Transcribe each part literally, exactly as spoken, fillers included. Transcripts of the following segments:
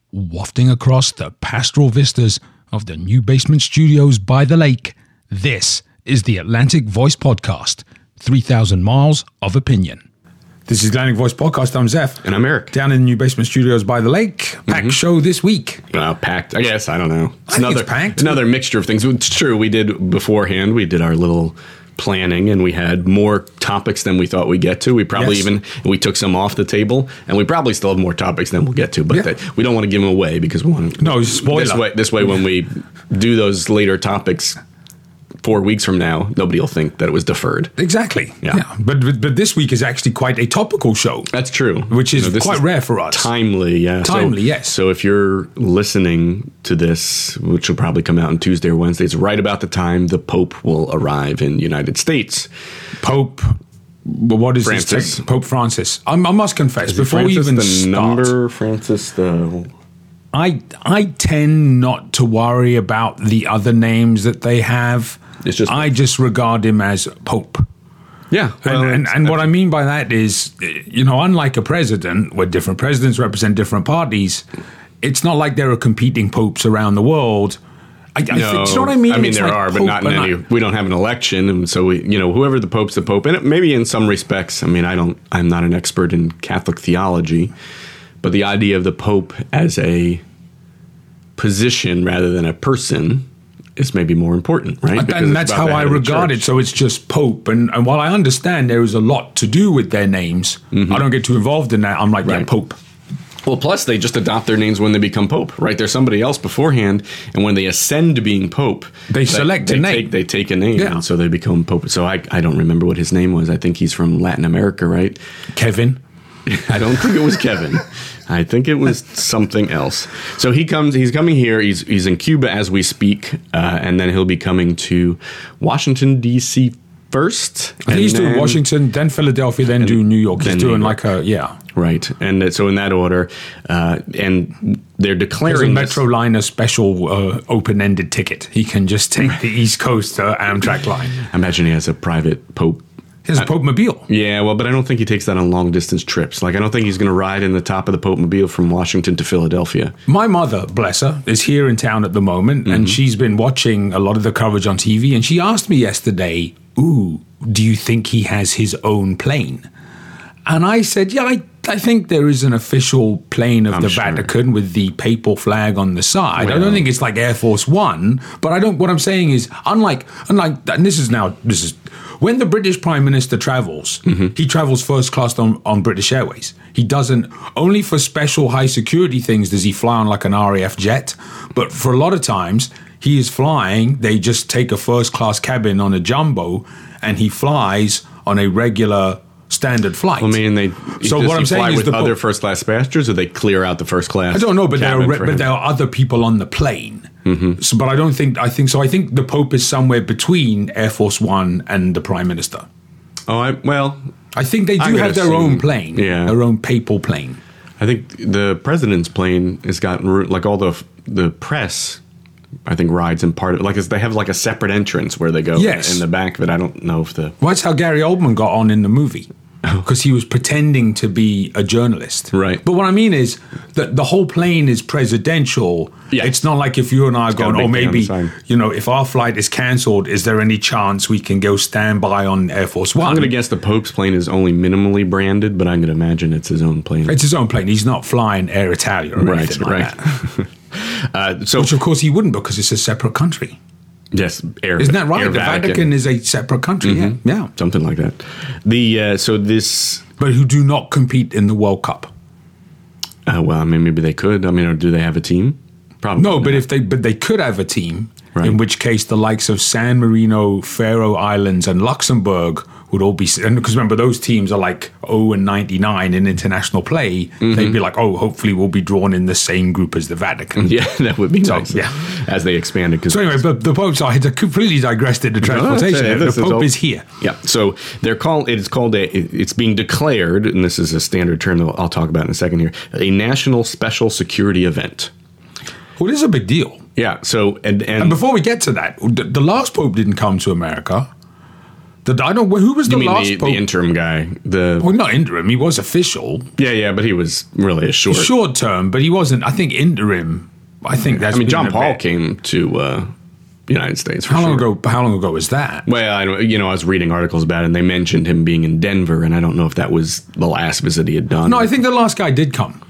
Wafting across the pastoral vistas of the new basement studios by the lake, this is the Atlantic Voice Podcast, three thousand miles of opinion. This is Atlantic Voice Podcast. I'm Zeph. And I'm Eric. Down in the new basement studios by the lake. Packed mm-hmm. show this week. Well, packed, I guess. I don't know. It's I another, think it's packed. Another mixture of things. It's true. We did beforehand. We did our little planning, and we had more topics than we thought we'd get to. We probably yes. even we took some off the table, and we probably still have more topics than we'll get to. But yeah. that, we don't want to give them away because we want to. No, spoiler. This way, this way, when we do those later topics four weeks from now, nobody will think that it was deferred. Exactly. Yeah. yeah. But, but but this week is actually quite a topical show. That's true. Which is you know, quite is rare for us. Timely, yeah. Timely, so, yes. So if you're listening to this, which will probably come out on Tuesday or Wednesday, it's right about the time the Pope will arrive in the United States. Pope, what is Francis. his tech? Pope Francis. I, I must confess, is before Francis we even the start, number Francis the. I I tend not to worry about the other names that they have. It's just I just regard him as Pope. Yeah. Well, and and, and what I mean by that is, you know, unlike a president, where different presidents represent different parties, it's not like there are competing popes around the world. I, no, I think, you know what I mean? I mean, it's there like are, but Pope not in any. We don't have an election, and so we, you know, whoever the Pope's the Pope, and maybe in some respects, I mean, I don't, I'm not an expert in Catholic theology, but the idea of the Pope as a position rather than a person is maybe more important, right? Because and that's how I regard it. So it's just Pope. And, and while I understand there is a lot to do with their names, mm-hmm. I don't get too involved in that. I'm like, right. yeah, Pope. Well, plus they just adopt their names when they become Pope, right? There's somebody else beforehand, and when they ascend to being Pope, they select they a name. Take, they take a name, yeah. and so they become Pope. So I, I don't remember what his name was. I think he's from Latin America, right? Kevin. I don't think it was Kevin. I think it was something else. So he comes. He's coming here. He's he's in Cuba as we speak, uh, and then he'll be coming to Washington D C first. I think he's doing Washington, then Philadelphia, then do New York. He's doing like a yeah. Right, and so in that order, uh, and they're declaring There's a Metroliner special uh, open-ended ticket. He can just take the East Coast uh, Amtrak line. I imagine he has a private Pope. He has a Pope Mobile. Yeah, well, but I don't think he takes that on long-distance trips. Like, I don't think he's going to ride in the top of the Pope Mobile from Washington to Philadelphia. My mother, bless her, is here in town at the moment, mm-hmm. and she's been watching a lot of the coverage on T V, and she asked me yesterday, ooh, do you think he has his own plane? And I said, yeah, I, I think there is an official plane of I'm the sure. Vatican with the papal flag on the side. Well, I don't think it's like Air Force One, but I don't. What I'm saying is, unlike, unlike, and this is now, this is, when the British Prime Minister travels, mm-hmm. he travels first class on, on British Airways. He doesn't, only for special high security things does he fly on like an R A F jet. But for a lot of times, he is flying, they just take a first class cabin on a jumbo, and he flies on a regular standard flight. Well, I mean, they so what I'm saying fly is with the other Pope, first class passengers, or they clear out the first class. I don't know, but there are but him. there are other people on the plane. Mm-hmm. So, but I don't think I think so. I think the Pope is somewhere between Air Force One and the Prime Minister. Oh, I, well, I think they do have their assume, own plane, yeah, their own papal plane. I think the president's plane has gotten like all the the press. I think rides in part of like they have like a separate entrance where they go yes. in the back, but I don't know if the. Well, that's how Gary Oldman got on in the movie. Because he was pretending to be a journalist. Right. But what I mean is that the whole plane is presidential. Yeah. It's not like if you and I are going, oh, maybe, you know, if our flight is cancelled, is there any chance we can go stand by on Air Force One? I'm going to guess the Pope's plane is only minimally branded, but I'm going to imagine it's his own plane. It's his own plane. He's not flying Air Italia or right, anything like right. that. uh, so, Which, of course, he wouldn't because it's a separate country. Yes, Air, isn't that right? Air the Vatican. Vatican is a separate country. Mm-hmm. Yeah, yeah, something like that. The uh, so this, but who do not compete in the World Cup. Uh, well, I mean, maybe they could. I mean, or do they have a team? Probably no, not. but if they but they could have a team. Right. In which case, the likes of San Marino, Faroe Islands, and Luxembourg would all be, and because remember those teams are like oh and ninety-nine in international play. Mm-hmm. They'd be like, oh, hopefully we'll be drawn in the same group as the Vatican. Yeah, that would be so, nice. Yeah, as they expanded. So anyway, but the Pope's I had completely digressed into transportation. No, the Pope all, is here. Yeah, so they're called. It's called a. It's being declared, and this is a standard term that I'll talk about in a second here. A national special security event. Well, this is a big deal. Yeah. So and, and and before we get to that, the last Pope didn't come to America. The, I don't. Who was the You mean last the, pope? the interim guy? The well, not interim. He was official, yeah, yeah, but he was really a short. short term, but he wasn't. I think interim. I think that's. I mean, been John a Paul bit. came to uh, the United States. For How long sure. ago? How long ago was that? Well, I don't, you know, I was reading articles about it, and they mentioned him being in Denver, and I don't know if that was the last visit he had done. No, I think the last guy did come.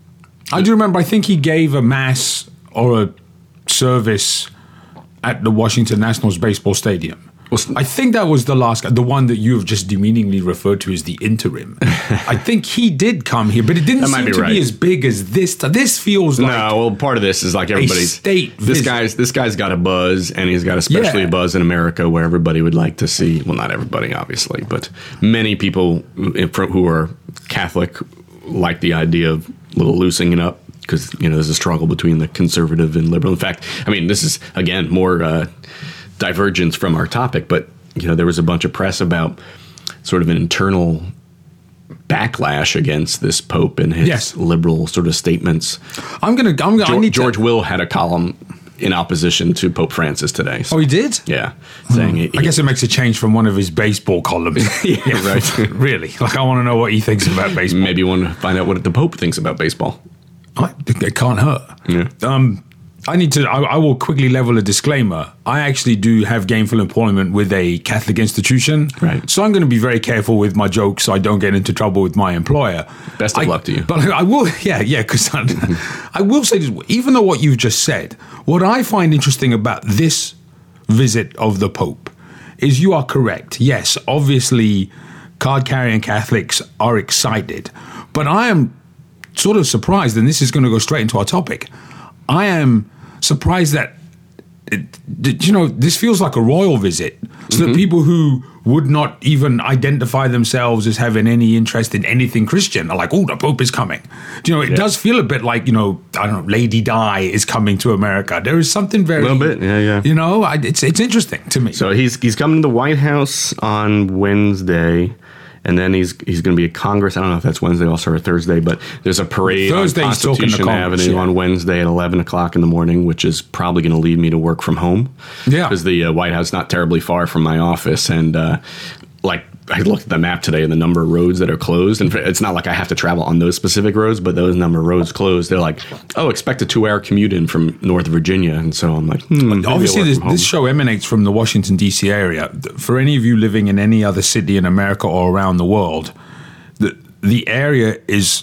I do remember. I think he gave a mass or a service at the Washington Nationals baseball stadium. Well, I think that was the last guy, the one that you've just demeaningly referred to as the interim. I think he did come here, but it didn't That might seem be to right. be as big as this. This feels like no, well, part of this is like everybody's. state this visit. guy's this guy's got a buzz, and he's got especially Yeah. a buzz in America where everybody would like to see. Well, not everybody, obviously, but many people who are Catholic like the idea of a little loosening up because you know there's a struggle between the conservative and liberal. In fact, I mean, this is again more uh, divergence from our topic, but you know there was a bunch of press about sort of an internal backlash against this Pope and his Yes. liberal sort of statements. I'm gonna. I'm gonna. I George, need George to, Will had a column in opposition to Pope Francis today. So, Oh, he did. yeah, saying he, I guess it makes a change from one of his baseball columns. yeah, right. Really, like I want to know what he thinks about baseball. Maybe you want to find out what the Pope thinks about baseball. I, it can't hurt. Yeah. Um, I need to. I, I will quickly level a disclaimer. I actually do have gainful employment with a Catholic institution, Right. So I'm going to be very careful with my jokes so I don't get into trouble with my employer. Best of I- luck to you. But I, I will, yeah, yeah, because I, I will say this. Even though what you've just said, what I find interesting about this visit of the Pope is you are correct. Yes, obviously, card-carrying Catholics are excited, but I am sort of surprised, and this is going to go straight into our topic. I am surprised that, it, that, you know, this feels like a royal visit. So that people who would not even identify themselves as having any interest in anything Christian are like, oh, the Pope is coming. Do you know, it does feel a bit like, you know, I don't know, Lady Di is coming to America. There is something very... Little bit, yeah, yeah. You know, I, it's, it's interesting to me. So he's he's coming to the White House on Wednesday, and then he's he's going to be at Congress. I don't know if that's Wednesday also or Thursday, but there's a parade Thursday on he's talking to Constitution Congress, Avenue yeah. on Wednesday at eleven o'clock in the morning, which is probably going to lead me to work from home. Yeah. Because the uh, White House is not terribly far from my office, and uh, like I looked at the map today and the number of roads that are closed, and it's not like I have to travel on those specific roads, but those number of roads closed. They're like, oh, expect a two-hour commute in from North Virginia, and so I'm like, hmm, maybe I'll Obviously, work this, from home. this show emanates from the Washington, D C area. For any of you living in any other city in America or around the world, the, the area is,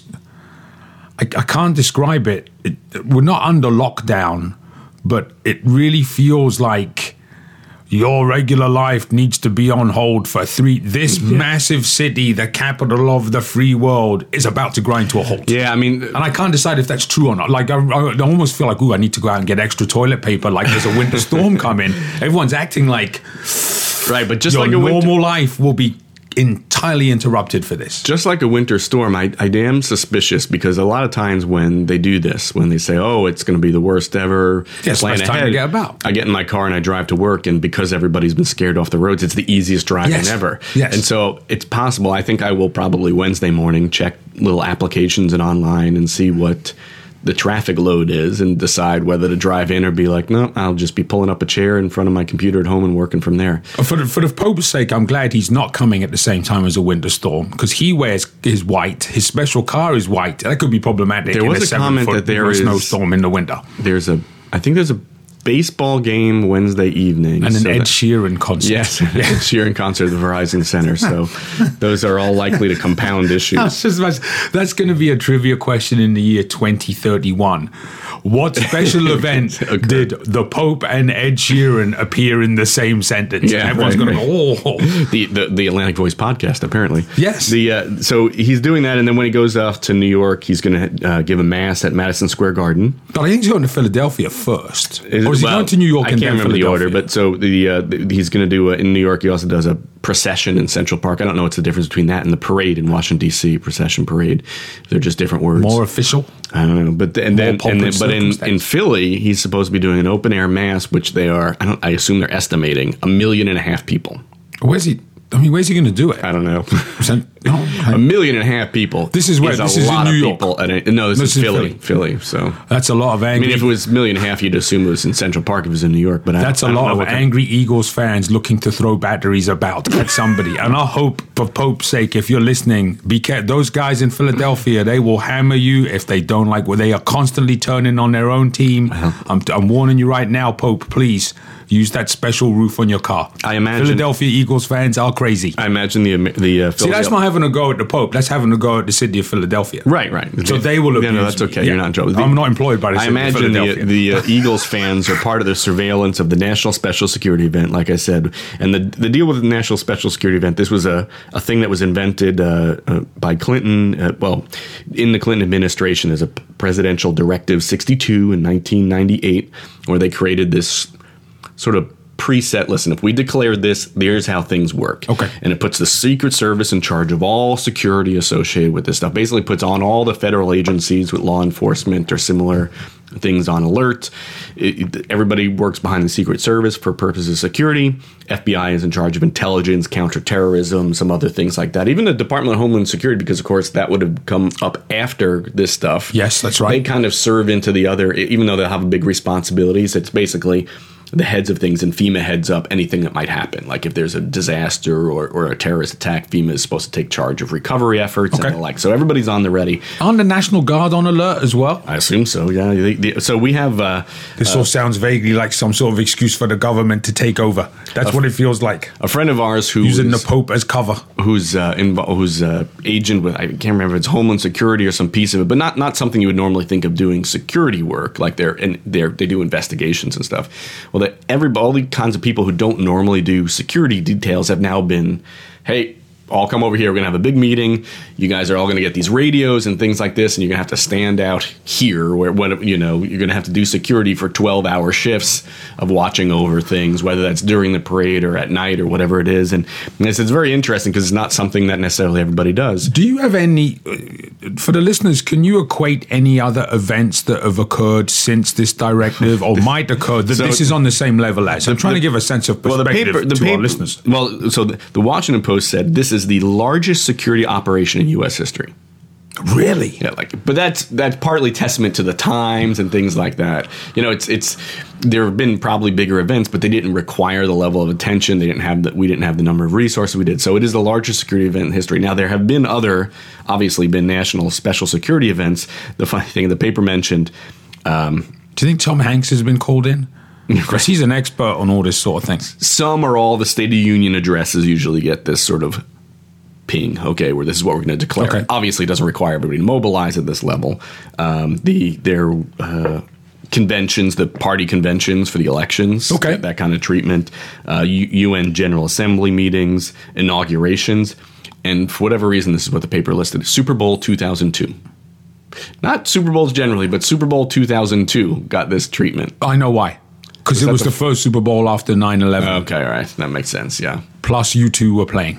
I, I can't describe it. it. We're not under lockdown, but it really feels like your regular life needs to be on hold for three. This massive city, the capital of the free world, is about to grind to a halt. Yeah, I mean, And I can't decide if that's true or not. Like, I, I almost feel like, ooh, I need to go out and get extra toilet paper. Like, there's a winter storm coming. Everyone's acting like right, but just your like a winter, normal life will be entirely interrupted for this. just like a winter storm, I, I am suspicious because a lot of times when they do this, when they say, "Oh, it's going to be the worst ever," Yes, plan less time to ahead, get about. I get in my car and I drive to work, and because everybody's been scared off the roads, it's the easiest driving Yes. ever. Yes. And so it's possible. I think I will probably Wednesday morning check little applications and online and see what the traffic load is and decide whether to drive in or be like, no, I'll just be pulling up a chair in front of my computer at home and working from there. For the, for the Pope's sake, I'm glad he's not coming at the same time as a winter storm because he wears his white. His special car is white. That could be problematic. There in was a, a seven comment foot that there is- snowstorm in the winter. There's a, I think there's a baseball game Wednesday evening. And an so Ed that- Sheeran concert. Yes, Ed Sheeran concert at the Verizon Center. So those are all likely to compound issues. That's, just, that's, that's going to be a trivia question in the year twenty thirty-one. What special event did the Pope and Ed Sheeran appear in the same sentence? Yeah, Everyone's right, going to go, oh. The, the the Atlantic Voice podcast, apparently. Yes. The uh, so he's doing that, and then when he goes off to New York, he's going to uh, give a mass at Madison Square Garden. But I think he's going to Philadelphia first. Is- or is he well, going to New York I and can't then remember the Philadelphia? order, but so the, uh, the he's going to do a, in New York. He also does a procession in Central Park. I don't know what's the difference between that and the parade in Washington D C. Procession, parade. They're just different words. More official? I don't know, but the, and More then, pomp and then and but in, in circumstance. Philly, he's supposed to be doing an open air mass, which they are. I don't. I assume they're estimating a million and a half people. Where's he? I mean, where's he going to do it? I don't know. Cent- okay. A million and a half people. This is where is this a is lot in New of York. people. At a, no, this, This is is Philly. Philly. Philly. So That's a lot of I angry. mean, if it was a million and a half, you'd assume it was in Central Park. If it was in New York, but I, That's a I don't lot know of what the- angry Eagles fans looking to throw batteries about at somebody. And I hope, for Pope's sake, if you're listening, be careful. Those guys in Philadelphia, they will hammer you if they don't like what they are constantly turning on their own team. I'm, I'm warning you right now, Pope, please use that special roof on your car. I imagine Philadelphia Eagles fans are crazy. I imagine the the uh, See, that's not having a go at the Pope. That's having a go at the city of Philadelphia. right, right. So they will abuse Yeah, no, that's me. okay. Yeah. You're not in trouble. I'm not employed by the I city of imagine the, Philadelphia. the uh, Eagles fans are part of the surveillance of the National Special Security Event, like I said. And the the deal with the National Special Security Event, this was a, a thing that was invented uh, uh, by Clinton, uh, well, in the Clinton administration as a presidential directive sixty-two in nineteen ninety-eight, where they created this sort of preset, listen, if we declared this, here's how things work. Okay. And it puts the Secret Service in charge of all security associated with this stuff. Basically puts on all the federal agencies with law enforcement or similar things on alert. It, it, everybody works behind the Secret Service for purposes of security. F B I is in charge of intelligence, counterterrorism, some other things like that. Even the Department of Homeland Security, because, of course, that would have come up after this stuff. Yes, that's right. They kind of serve into the other, even though they have big responsibilities, it's basically the heads of things, and FEMA heads up anything that might happen. Like if there's a disaster or, or a terrorist attack, FEMA is supposed to take charge of recovery efforts Okay. and the like. So everybody's on the ready. Aren't the National Guard on alert as well? I assume so, yeah. The- the- So we have... Uh, This all sounds vaguely like some sort of excuse for the government to take over. That's what it feels like. a friend of ours who Using the is- Pope as cover. who's uh, invo- who's uh, agent with, I can't remember if it's Homeland Security or some piece of it, but not not something you would normally think of doing security work, like they're and they're they do investigations and stuff. Well, that every all the kinds of people who don't normally do security details have now been, hey, all come over here. We're gonna have a big meeting. You guys are all gonna get these radios and things like this, and you're gonna have to stand out here where what you know you're gonna have to do security for twelve hour shifts of watching over things, whether that's during the parade or at night or whatever it is. And, and it's, it's very interesting because it's not something that necessarily everybody does. Do you have any, for the listeners, can you equate any other events that have occurred since this directive or might occur that So- this is on the same level as? I'm trying the- to give a sense of Well, perspective the paper, the to paper, our listeners. Well, so the, the Washington Post said this is the largest security operation in U S history. Really? Yeah, like, but that's that's partly testament to the times and things like that. You know, it's it's there have been probably bigger events, but they didn't require the level of attention. They didn't have that. We didn't have the number of resources we did. So it is the largest security event in history. Now there have been other, obviously, been national special security events. The funny thing, the paper mentioned. Um, Do you think Tom Hanks has been called in? Because he's an expert on all this sort of things. some or all the State of the Union addresses usually get this sort of ping, okay, where this is what we're going to declare. Okay. Obviously, it doesn't require everybody to mobilize at this level. Um, the their uh, conventions, the party conventions for the elections, Okay. that, that kind of treatment, uh, U- UN General Assembly meetings, inaugurations, and for whatever reason, this is what the paper listed: Super Bowl two thousand two. Not Super Bowls generally, but Super Bowl two thousand two got this treatment. I know why. Because it that was the- the first Super Bowl after nine eleven. Okay, all right, that makes sense. Yeah. Plus, you two were playing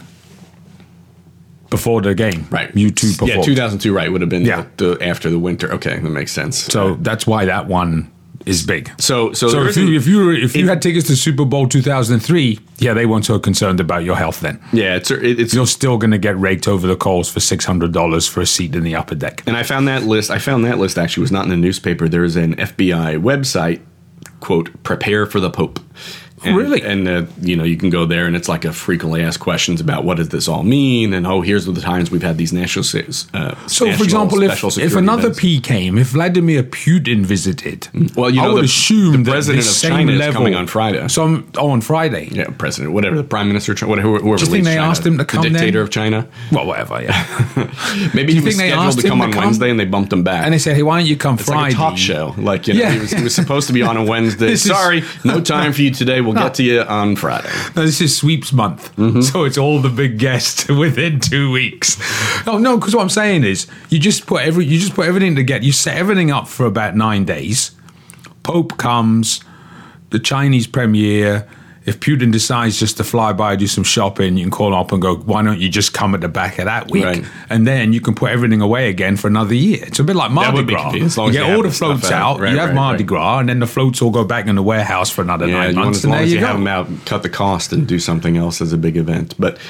before the game. Right. You two performed. Yeah, two thousand two, right, would have been Yeah. the, the after the winter. Okay, that makes sense. So that's why that one is big. so so, So there if you isn't- if you were, if you it- had tickets to Super Bowl two thousand three, yeah, they weren't so concerned about your health then. yeah, it's it, it's You're still going to get raked over the coals for six hundred dollars for a seat in the upper deck. and I found that list. I found that list actually was not in the newspaper. There is an F B I website, quote, prepare for the Pope. And, Really? And, uh, you know, you can go there and it's like a frequently asked questions about what does this all mean? And, oh, here's the times we've had these national, uh, So, national for example, if, special if security another events. P came, if Vladimir Putin visited, Well, you I know, would the- assume the that president this of same China is level, coming on Friday. So, I'm- oh, on Friday. Yeah, president, whatever, the prime minister, whatever, whoever Do you think leads they China, asked him to come the dictator then? of China. Well, whatever, yeah. Maybe he was think they scheduled asked to him come to on come? Wednesday and they bumped him back. And they said, hey, why don't you come It's Friday? like a talk show. Like, you know, Yeah. he, was, he was supposed to be on a Wednesday. This is- Sorry, no time for you today. We'll get to you on Friday. No, this is sweeps month, Mm-hmm. so it's all the big guests within two weeks. Oh no, because what I'm saying is, you just put every, you just put everything together. You set everything up for about nine days. Pope comes, the Chinese premiere. If Putin decides just to fly by, do some shopping, you can call up and go, why don't you just come at the back of that week? Right. And then you can put everything away again for another year. It's a bit like Mardi would be Gras. convenient, as long You as get you all have the the stuff floats out. out, Right, you have right, Mardi right. Gras, and then the floats all go back in the warehouse for another Yeah, nine you want, months, as and long there as you you have go. them out, cut the cost and do something else as a big event. But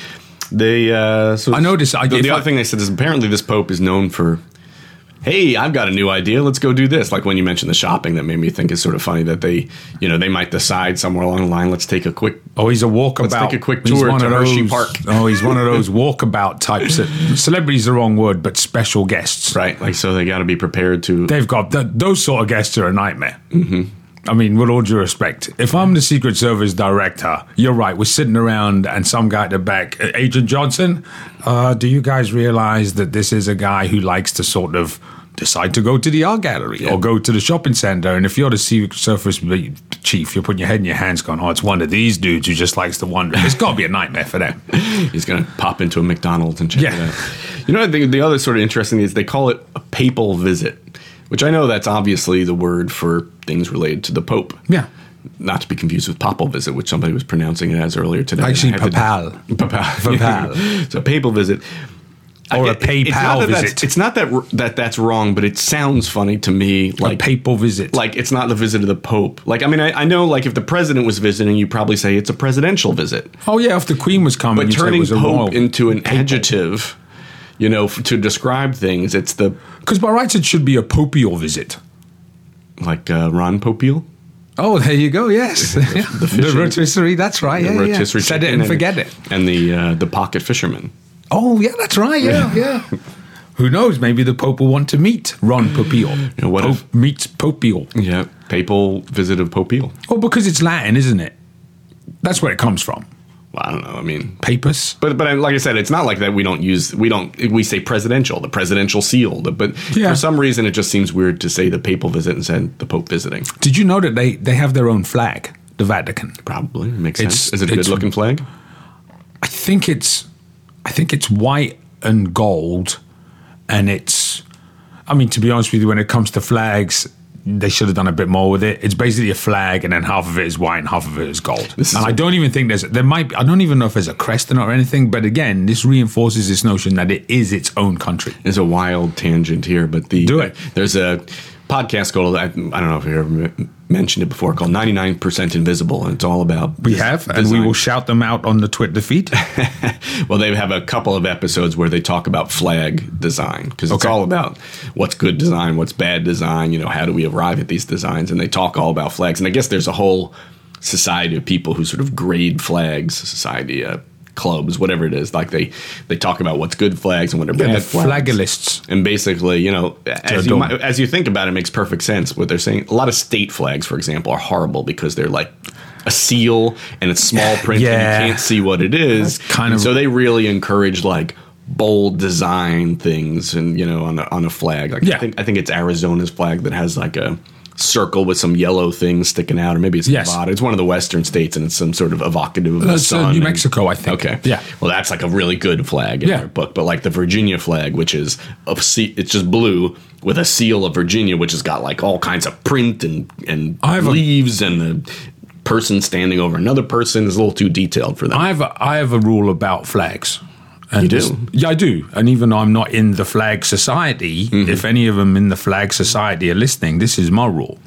They. Uh, so I noticed. I, the the I, other thing they said is apparently this pope is known for, hey, I've got a new idea. Let's go do this. Like when you mentioned the shopping, that made me think is sort of funny that they, you know, they might decide somewhere along the line, let's take a quick. Oh, he's a walkabout. Let's take a quick tour to Hershey Park. Oh, he's one of those walkabout types. That, celebrity's the wrong word, but special guests. Right. Like, so they got to be prepared to. They've got, th- those sort of guests are a nightmare. Mm-hmm. I mean, with all due respect, if I'm the Secret Service director, you're right, we're sitting around and some guy at the back, Agent Johnson, uh, do you guys realize that this is a guy who likes to sort of decide to go to the art gallery yeah. or go to the shopping center? And if you're the Secret Service chief, you're putting your head in your hands going, oh, it's one of these dudes who just likes to wander. It's got to be a nightmare for them. He's going to pop into a McDonald's and check yeah. it out. You know, I think the other sort of interesting is they call it a papal visit, which I know that's obviously the word for things related to the Pope. Yeah. Not to be confused with papal visit, which somebody was pronouncing it as earlier today. Actually, papal. To, papal. Papal. So papal visit. Or I, a PayPal it's visit. It's not that that that's wrong, but it sounds funny to me. Like a papal visit. Like it's not the visit of the Pope. Like, I mean, I, I know, like, if the president was visiting, you probably say it's a presidential visit. Oh, yeah, if the Queen was coming. But turning it was Pope into an papal. adjective, you know, f- to describe things, it's the... Because by rights, it should be a popial visit. Like uh, Ron Popeil? Oh, there you go. Yes, the, the, the rotisserie. That's right. The Yeah, rotisserie yeah. Set it and, and forget it. And the uh, the pocket fisherman. Oh, yeah, that's right. Yeah, yeah. Who knows? Maybe the Pope will want to meet Ron Popeil. You know, what Pope if, meets Popeil. Yeah, papal visit of Popeil. Oh, because it's Latin, isn't it? That's where it comes from. Well, I don't know. I mean, papus. But but like I said, it's not like that. We don't use we don't we say presidential, the presidential seal. The, but yeah. for some reason, it just seems weird to say the papal visit instead the Pope visiting. Did you know that they they have their own flag, the Vatican? Probably makes it's, sense. Is it a good looking flag? I think it's I think it's white and gold, and it's. I mean, to be honest with you, when it comes to flags, they should have done a bit more with it. It's basically a flag, and then half of it is white and half of it is gold. This and is I don't even think there's there might be, I don't even know if there's a crest or anything. But again, this reinforces this notion that it is its own country. There's a wild tangent here, but the do it. There's a podcast called I, I don't know if you ever mentioned it before called ninety-nine percent Invisible, and it's all about we have, design. And we will shout them out on the Twitter feed. Well, they have a couple of episodes where they talk about flag design because it's okay. all about what's good design, what's bad design. You know, how do we arrive at these designs? And they talk all about flags. And I guess there's a whole society of people who sort of grade flags, society. Uh, clubs, whatever it is, like they they talk about what's good flags and what are yeah, bad flags. Flagellists. And basically, you know, as you, might, as you think about it, it makes perfect sense what they're saying. A lot of state flags, for example, are horrible because they're like a seal and it's small print yeah. and you can't see what it is. That's kind and of so they really encourage like bold design things and, you know, on a, on a flag. Like yeah. I think I think it's Arizona's flag that has like a circle with some yellow things sticking out, or maybe it's yes. Nevada. It's one of the western states, and it's some sort of evocative of the That's sun. Uh, New and, Mexico, I think. Okay, yeah. Well, that's like a really good flag in yeah. their book. But like the Virginia flag, which is a, it's just blue with a seal of Virginia, which has got like all kinds of print and and leaves a, and the person standing over another person is a little too detailed for them. I have a, I have a rule about flags. And you do? Yeah, I do. And even though I'm not in the Flag Society, mm-hmm. if any of them in the Flag Society are listening, this is my rule.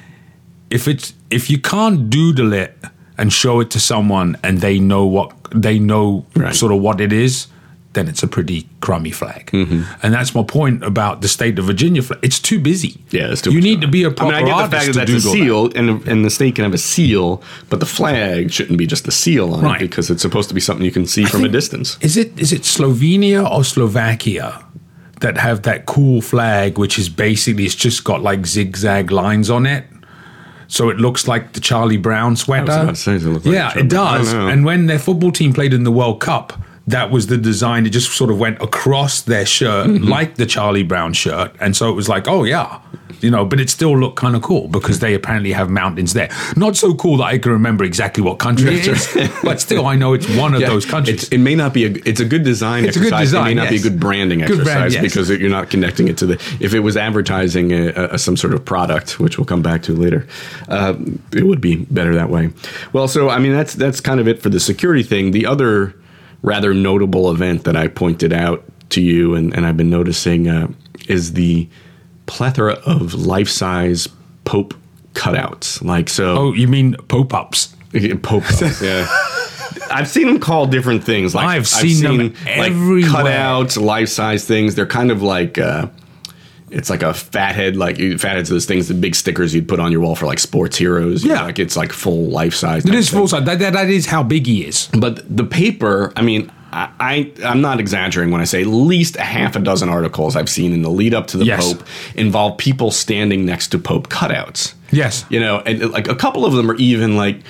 If it's if you can't doodle it and show it to someone and they know what they know right. sort of what it is, then it's a pretty crummy flag. Mm-hmm. And that's my point about the state of Virginia flag. It's too busy. Yeah, it's too You busy. need to be a proper I mean, I get the artist fact that to that's a doodle seal, that. and and the state can have a seal, but the flag shouldn't be just a seal on right. it because it's supposed to be something you can see I from think, a distance. Is it is it Slovenia or Slovakia that have that cool flag, which is basically it's just got like zigzag lines on it? So it looks like the Charlie Brown sweater. I was about to say, does it look like yeah, it does. And when their football team played in the World Cup, that was the design. It just sort of went across their shirt mm-hmm. like the Charlie Brown shirt. And so it was like, oh, yeah. You know, but it still looked kind of cool because they apparently have mountains there. Not so cool that I can remember exactly what country it is, but still I know it's one of yeah, those countries. It may not be a, it's a good design it's exercise. A good design, it may not yes. be a good branding good exercise brand, yes. because you're not connecting it to the, if it was advertising a, a, some sort of product, which we'll come back to later, uh, it would be better that way. Well, so, I mean, that's, that's kind of it for the security thing. The other rather notable event that I pointed out to you and, and I've been noticing uh, is the plethora of life-size Pope cutouts. Like so. Oh, you mean Pope-ups? Pope-ups, yeah. I've seen them called different things. Like I've seen, I've seen them like everywhere. Cutouts, life-size things. They're kind of like uh, it's like a fathead. Like fatheads, those things, the big stickers you'd put on your wall for like sports heroes. Yeah, know, like it's like full life-size. It is full size. That, that that is how big he is. But the paper, I mean. I, I'm not exaggerating when I say at least a half a dozen articles I've seen in the lead up to the yes. Pope involve people standing next to Pope cutouts. Yes. You know, and like a couple of them are even like,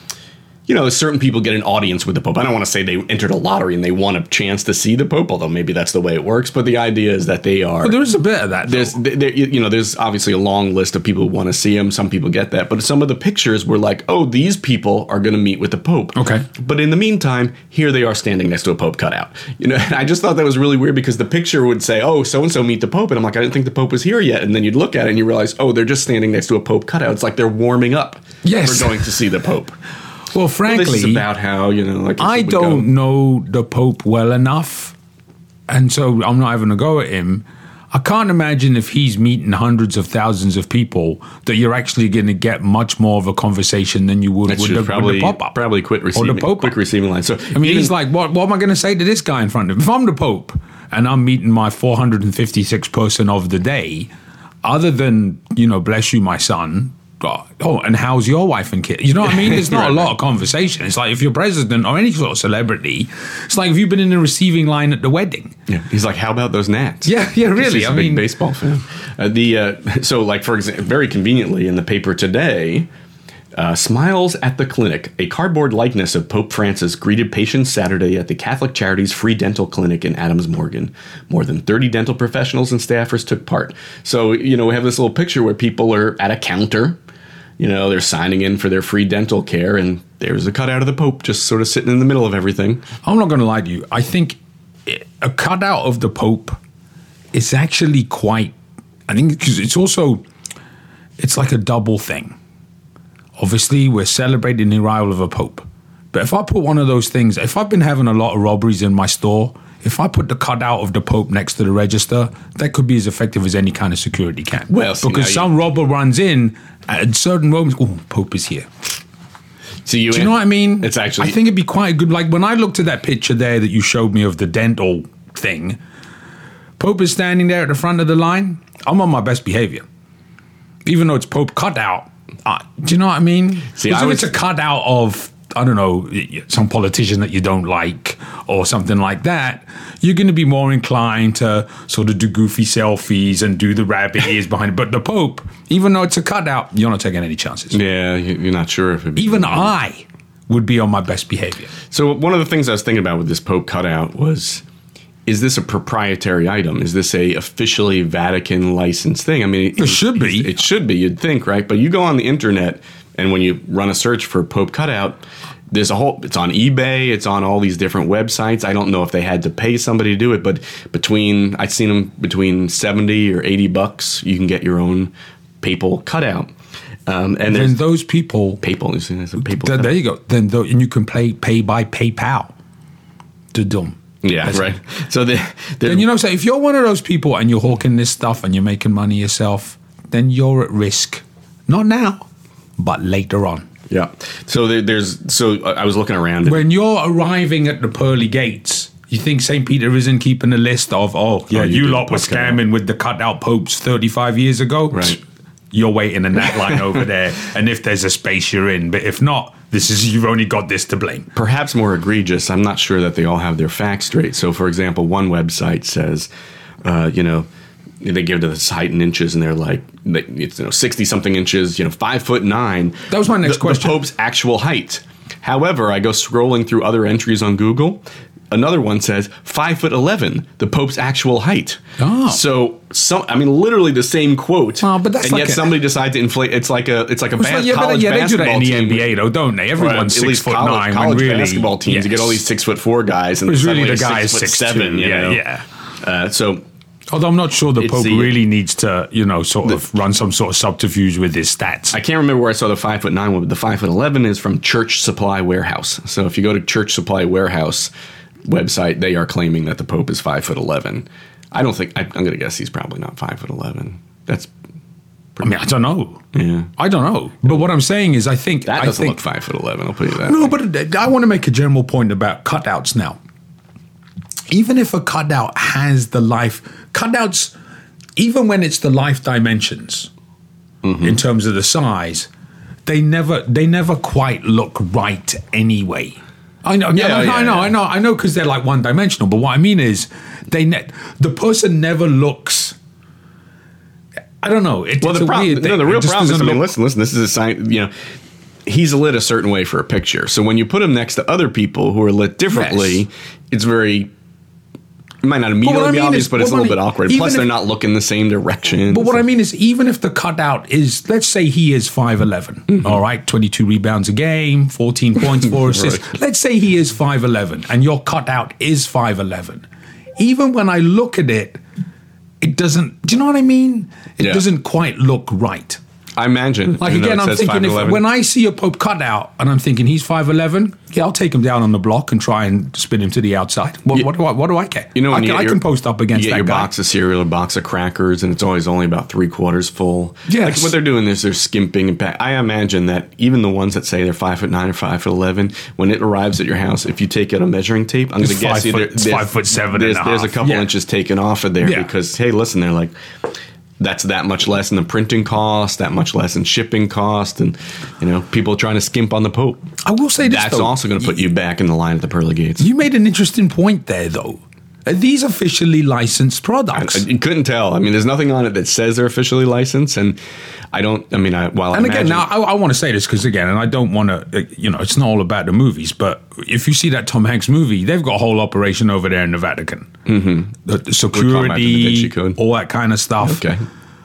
you know, certain people get an audience with the Pope. I don't want to say they entered a lottery and they won a chance to see the Pope, although maybe that's the way it works. But the idea is that they are. Well, there is a bit of that. There's, there, you know, there's obviously a long list of people who want to see him. Some people get that, but some of the pictures were like, oh, these people are going to meet with the Pope. Okay. But in the meantime, here they are standing next to a Pope cutout. You know, and I just thought that was really weird because the picture would say, oh, so and so meet the Pope, and I'm like, I didn't think the Pope was here yet. And then you'd look at it and you realize, oh, they're just standing next to a Pope cutout. It's like they're warming up. Yes. For going to see the Pope. Well, frankly, well, this is about how, you know, like I don't go. know the Pope well enough, and so I'm not having a go at him. I can't imagine if he's meeting hundreds of thousands of people that you're actually going to get much more of a conversation than you would with the, probably, with the pop-up. Probably quit receiving, or the Pope quick receiving line. So, I mean, even, he's like, what, what am I going to say to this guy in front of him? If I'm the Pope and I'm meeting my four hundred fifty-sixth person of the day, other than, you know, bless you, my son, oh, and how's your wife and kid? You know what I mean? There's not right, a lot right. of conversation. It's like if you're president or any sort of celebrity, it's like if you've been in the receiving line at the wedding. Yeah, he's like, how about those Nats? Yeah, yeah, really. He's I a mean, big baseball fan. Uh, the uh, so like for example, very conveniently in the paper today, uh, smiles at the clinic. A cardboard likeness of Pope Francis greeted patients Saturday at the Catholic Charities Free Dental Clinic in Adams Morgan. More than thirty dental professionals and staffers took part. So you know we have this little picture where people are at a counter. You know, they're signing in for their free dental care, and there's a cutout of the Pope just sort of sitting in the middle of everything. I'm not going to lie to you. I think a cutout of the Pope is actually quite, I think, because it's also, it's like a double thing. Obviously, we're celebrating the arrival of a Pope. But if I put one of those things, if I've been having a lot of robberies in my store, if I put the cutout of the Pope next to the register, that could be as effective as any kind of security can. Well, see, because some you, robber runs in at certain moments, oh, Pope is here. So you Do you know what I mean? It's actually, I think it'd be quite a good, like when I looked at that picture there that you showed me of the dental thing, Pope is standing there at the front of the line. I'm on my best behavior. Even though it's Pope cutout. Uh, do you know what I mean? See, because I if was, it's a cutout of, I don't know, some politician that you don't like or something like that, you're going to be more inclined to sort of do goofy selfies and do the rabbit ears behind it. But the Pope, even though it's a cutout, you're not taking any chances. Yeah, you're not sure if it'd be even I would be on my best behavior. So one of the things I was thinking about with this Pope cutout was, is this a proprietary item? Is this a officially Vatican licensed thing? I mean, it, it should be. It should be, you'd think, right? But you go on the internet, and when you run a search for Pope cutout, there's a whole, it's on eBay, it's on all these different websites. I don't know if they had to pay somebody to do it, but between, I've seen them between seventy or eighty bucks, you can get your own papal cutout. Um, and then those people, papal, you see, that's a papal. Th- there you go. Then th- and you can pay pay by PayPal to them. Yeah, that's right. It. So they, then you know, so if you're one of those people and you're hawking this stuff and you're making money yourself, then you're at risk. Not now, but later on. Yeah. So there, there's. So I was looking around. When you're arriving at the pearly gates, you think Saint Peter isn't keeping a list of, oh, yeah, oh, you, you lot were scamming with the cutout popes thirty-five years ago. Right. You're waiting in that line over there, and if there's a space, you're in. But if not, this is you've only got this to blame. Perhaps more egregious. I'm not sure that they all have their facts straight. So, for example, one website says, uh, you know. They give to this height in inches, and they're like, it's, you know, sixty something inches, you know, five foot nine. That was my next the, question. The Pope's actual height. However, I go scrolling through other entries on Google. Another one says five foot eleven, the Pope's actual height. Oh, so some, I mean, literally the same quote. Oh, but that's and like yet a, somebody decides to inflate. It's like a, it's like a bas- like, yeah, college but, yeah, basketball they do that in the team. N B A though, don't they? Everyone's right, six foot college, nine. College when really, basketball teams, yes. you get all these six foot four guys, and it's really the guy guy is six, six seven. two, You yeah, know? yeah. Uh, so. Although I'm not sure the It's Pope the- really needs to, you know, sort of run some sort of subterfuge with his stats. I can't remember where I saw the five foot nine one, but the five foot eleven is from Church Supply Warehouse. So if you go to Church Supply Warehouse website, they are claiming that the Pope is five foot eleven. I don't think I, I'm going to guess he's probably not five foot eleven. That's I mean, I don't know. Yeah. I don't know. But what I'm saying is, I think That I doesn't think, look five foot eleven. I'll put you that. No, way. but I want to make a general point about cutouts now. Even if a cutout has the life cutouts, even when it's the life dimensions mm-hmm. in terms of the size, they never they never quite look right anyway. I know, Yeah, I, yeah, I know, yeah. I know, I know, because they're like one dimensional. But what I mean is, they ne- the person never looks. I don't know. It, Well, it's the a problem, weird thing. no, the real It just problem is, I doesn't mean, look- listen, listen, this is a sign, you know, he's lit a certain way for a picture. So when you put him next to other people who are lit differently, Yes. it's very, it might not immediately what I be mean obvious, is- but it's a what I little bit mean- awkward. even Plus, if- they're not looking the same direction. But what So- I mean is, even if the cutout is, let's say he is five eleven, Mm-hmm. all right, twenty-two rebounds a game, fourteen points, four assists. Right. Let's say he is five eleven and your cutout is five eleven. Even when I look at it, it doesn't, do you know what I mean? It Yeah. doesn't quite look right. I imagine. Like, even though again, it I'm says thinking, if, five eleven. when I see a Pope cutout and I'm thinking he's five eleven, yeah, I'll take him down on the block and try and spin him to the outside. What, You- what, do, I, what do I care? You know, I when can, you I get can your- post up against you get that your guy. box of cereal or box of crackers, and it's always only about three quarters full. Yes. Like what they're doing is they're skimping and back. I imagine that even the ones that say they're five foot nine or five foot eleven, when it arrives at your house, if you take out a measuring tape, I'm going to It's guess five you foot- there- it's there's- five foot seven There's, and a there's a half. couple Yeah. inches taken off of there Yeah. because hey, listen, they're like. That's that much less in the printing cost, that much less in shipping cost, and you know people trying to skimp on the Pope. I will say this, That's though. also going to put you back in the line at the pearly gates. You made an interesting point there, though. Are these officially licensed products? I, you couldn't tell. I mean, there's nothing on it that says they're officially licensed, and I don't. I mean, I, while I and again, imagine, now I, I want to say this because again, and I don't want to. You know, it's not all about the movies, but if you see that Tom Hanks movie, they've got a whole operation over there in the Vatican. Mm-hmm. The, the talking about the Da security, Vinci Code. all that kind of stuff. okay,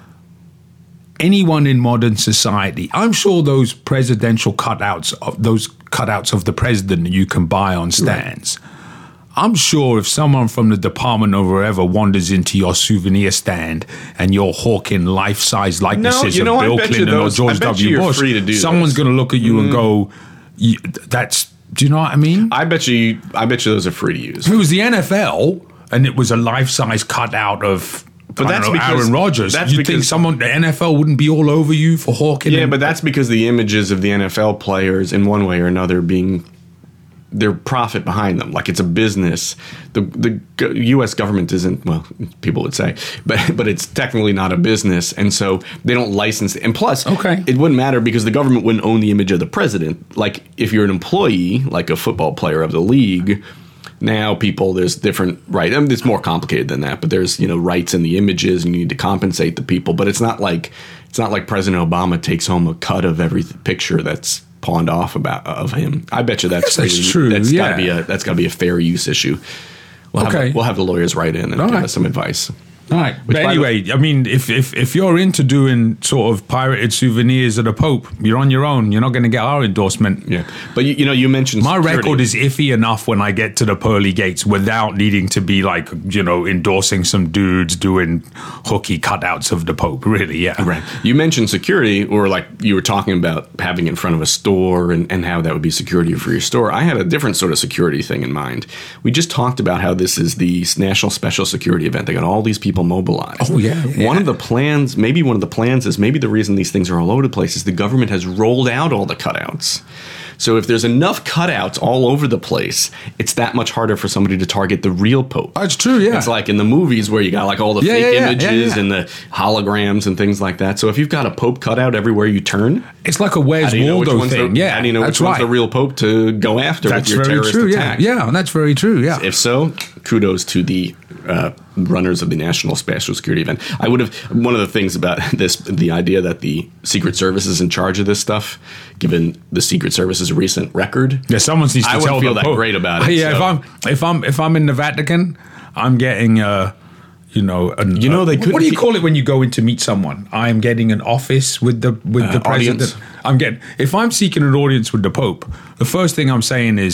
Anyone in modern society, I'm sure those presidential cutouts of those cutouts of the president that you can buy on stands. Right. I'm sure if someone from the department or wherever wanders into your souvenir stand and you're hawking life-size likenesses you know, of I Bill bet you Clinton those- or I George bet W. you you're Bush, free to do someone's those. going to look at you Mm. and go, "You- "That's." Do you know what I mean? I bet you. I bet you those are free to use. If it was the N F L and it was a life-size cutout of. But I that's don't know, because- Aaron Rodgers. that's You think because- someone the N F L wouldn't be all over you for hawking? Yeah, and- but that's because the images of the N F L players, in one way or another, being their profit behind them. Like it's a business. The the g- U S government isn't, well, people would say, but but it's technically not a business, and so they don't license it. And plus, Okay. it wouldn't matter because the government wouldn't own the image of the president. Like if you're an employee, like a football player of the league. Now, people, there's different right. I mean, it's more complicated than that, but there's you know rights in the images, and you need to compensate the people. But it's not like it's not like President Obama takes home a cut of every picture that's pawned off about of him. I bet you that's Yes, that's really- true, That's yeah. gotta be a that's gotta be a fair use issue. We'll Okay. have, we'll have the lawyers write in and All give right. us some advice. All right. But by the- anyway, I mean, if, if if you're into doing sort of pirated souvenirs of the Pope, you're on your own. You're not going to get our endorsement. Yeah, but you, you know, you mentioned My security. record is iffy enough when I get to the pearly gates without needing to be like, you know, endorsing some dudes doing hooky cutouts of the Pope. Really, yeah. Right. You mentioned security, or like you were talking about having in front of a store and, and how that would be security for your store. I had a different sort of security thing in mind. We just talked about how this is the National Special Security event. They got all these people mobilized. Oh, yeah, yeah. One of the plans, maybe one of the plans is maybe the reason these things are all over the place is the government has rolled out all the cutouts. So if there's enough cutouts all over the place, it's that much harder for somebody to target the real Pope. That's true, yeah. It's like in the movies where you got like all the Yeah, fake yeah, yeah, images yeah, yeah. and the holograms and things like that. So if you've got a Pope cutout everywhere you turn, It's like a Where's how do you know which Waldo one's thing. the, yeah, how do you know that's which one's right. the real Pope to go after That's with your very terrorist true, attack? yeah. Yeah, that's very true, yeah. If so, kudos to the uh, runners of the National Special Security event. I would have one of the things about this, the idea that the Secret Service is in charge of this stuff, given the Secret Service's recent record. Yeah, someone needs to I tell wouldn't feel the that Pope. great about it. Yeah, so. if I'm if I'm if I'm in the Vatican, I'm getting uh you know, an, You know, they uh, couldn't what do you keep- call it when you go in to meet someone? I'm getting an office with the with Uh, the president. audience. I'm getting if I'm seeking an audience with the Pope, the first thing I'm saying is,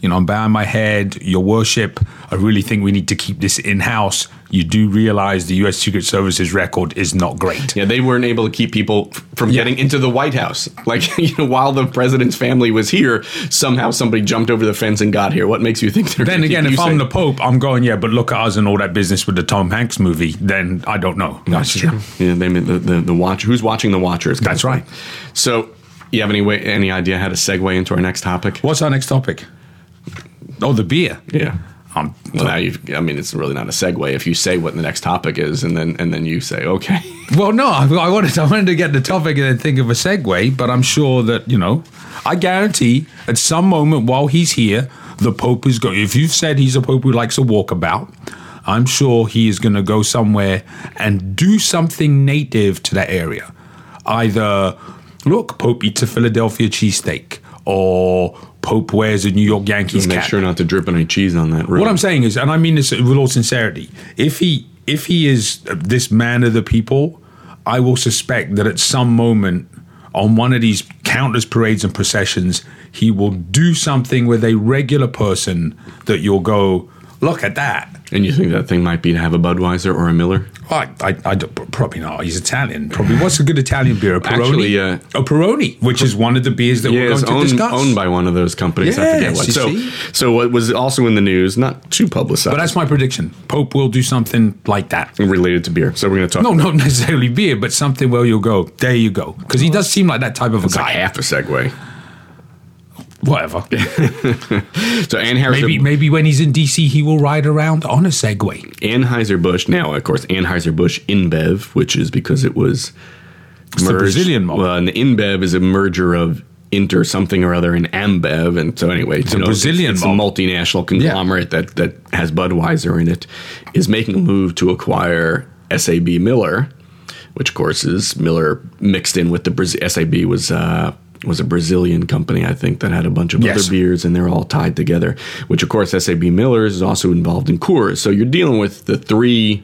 you know, I'm bowing my head, your worship, I really think we need to keep this in-house. You do realize the U S Secret Service's record is not great. Yeah, they weren't able to keep people f- from yeah. getting into the White House. Like, you know, while the president's family was here, somehow somebody jumped over the fence and got here. What makes you think they're Then again, keep if you I'm safe? the Pope, I'm going, yeah, but look at us and all that business with the Tom Hanks movie, then I don't know. That's true. Yeah, they mean the, the, the watch. Who's watching the Watchers? That's right. So, you have any way, any idea how to segue into our next topic? What's our next topic? Oh, the beer. Yeah. Um, well, now you've, I mean, it's really not a segue if you say what the next topic is, and then and then you say, okay. Well, no, I, I wanted I wanted to get the topic and then think of a segue, but I'm sure that, you know, I guarantee at some moment while he's here, the Pope is going. If you've said he's a Pope who likes a walkabout, I'm sure he is going to go somewhere and do something native to that area. Either, look, Pope eats a Philadelphia cheesesteak, or Pope wears a New York Yankees Make cap. sure not to drip any cheese on that road. What I'm saying is, and I mean this with all sincerity, if he if he is this man of the people, I will suspect that at some moment on one of these countless parades and processions, he will do something with a regular person that you'll go, look at that. And you think that thing might be to have a Budweiser or a Miller? I, I, I don't- probably not. He's Italian. Probably. What's a good Italian beer? A Peroni? Actually, uh, a Peroni, which is one of the beers that Yeah, we're going it's to owned, discuss. owned by one of those companies. I forget Yes, what. you So, see? so what was also in the news, not too publicized, But that's my prediction. Pope will do something like that. related to beer. So we're going to talk. No, not necessarily beer, but something where you'll go, there you go. Because he does seem like that type of a It's guy. like half a segue. Whatever. So Anheuser, Maybe maybe when he's in D C, he will ride around on a Segway. Anheuser-Busch, now, of course, Anheuser-Busch InBev, which is because it was It's the Brazilian model. Well, and the InBev is a merger of Inter something or other and Ambev. And so anyway, it's a Brazilian it's, it's a multinational conglomerate that, that has Budweiser in it, is making a move to acquire S A B Miller, which, of course, is Miller mixed in with the Brazil. S A B was uh, was a Brazilian company, I think, that had a bunch of Yes. other beers, and they're all tied together, which, of course, S A B Miller is also involved in Coors. So you're dealing with the three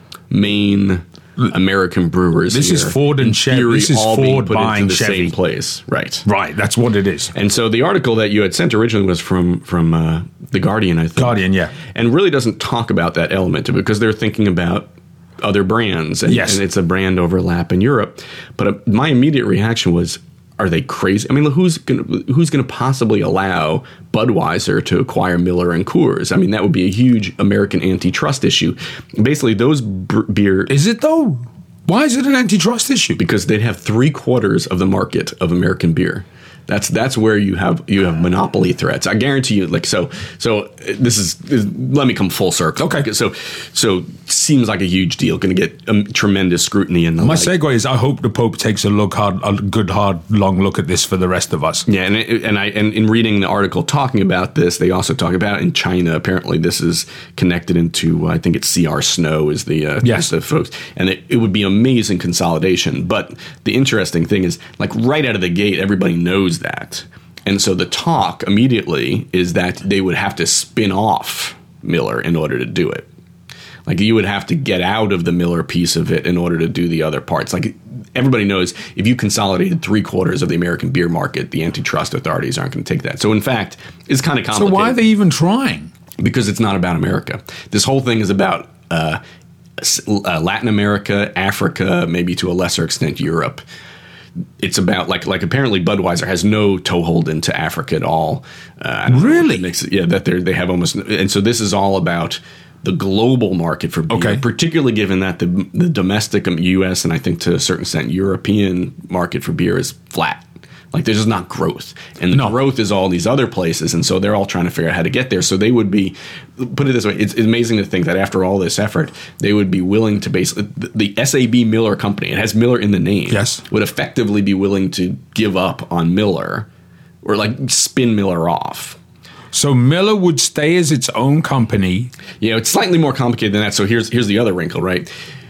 main American brewers. This here. is Ford and In Chevy. theory, This is all being Ford put buying into the Chevy. same place. Right. Right, that's what it is. And so the article that you had sent originally was from from uh, The Guardian, I think. Guardian, yeah. And really doesn't talk about that element of it because they're thinking about other brands. And, Yes. and it's a brand overlap in Europe. But uh, my immediate reaction was, are they crazy? I mean, who's going who's going to possibly allow Budweiser to acquire Miller and Coors? I mean, that would be a huge American antitrust issue. Basically, those b- beer... Is it though? Why is it an antitrust issue? Because they'd have three quarters of the market of American beer. That's that's where you have you have monopoly threats. I guarantee you. Like so so. This is, is let me come full circle. Okay. So so seems like a huge deal. Going to get um, tremendous scrutiny in the. My like. segue is I hope the Pope takes a look hard, a good hard, long look at this for the rest of us. Yeah, and it, and I and in reading the article talking about this, they also talk about in China. Apparently, this is connected into I think it's C R Snow is the uh, Yes. the folks, and it, it would be amazing consolidation. But the interesting thing is, like right out of the gate, everybody knows that, and so the talk immediately is that they would have to spin off Miller in order to do it. Like you would have to get out of the Miller piece of it in order to do the other parts. Like everybody knows if you consolidated three quarters of the American beer market, the antitrust authorities aren't going to take that. So in fact, it's kind of So complicated. why are they even trying? Because it's not about America. This whole thing is about uh, s- uh, Latin America, Africa, maybe to a lesser extent Europe. It's about like like apparently Budweiser has no toehold into Africa at all. Uh, I don't know what Really? that makes it- yeah, that they they have almost, and so this is all about the global market for beer, Okay. particularly given that the the domestic um, U S and I think to a certain extent European market for beer is flat. Like there's just not growth, and the No. growth is all these other places, and so they're all trying to figure out how to get there. So they would be, put it this way, it's amazing to think that after all this effort, they would be willing to basically the, the S A B Miller company, it has Miller in the name, Yes. would effectively be willing to give up on Miller or like spin Miller off. So Miller would stay as its own company. You know, it's slightly more complicated than that. So here's here's the other wrinkle, right?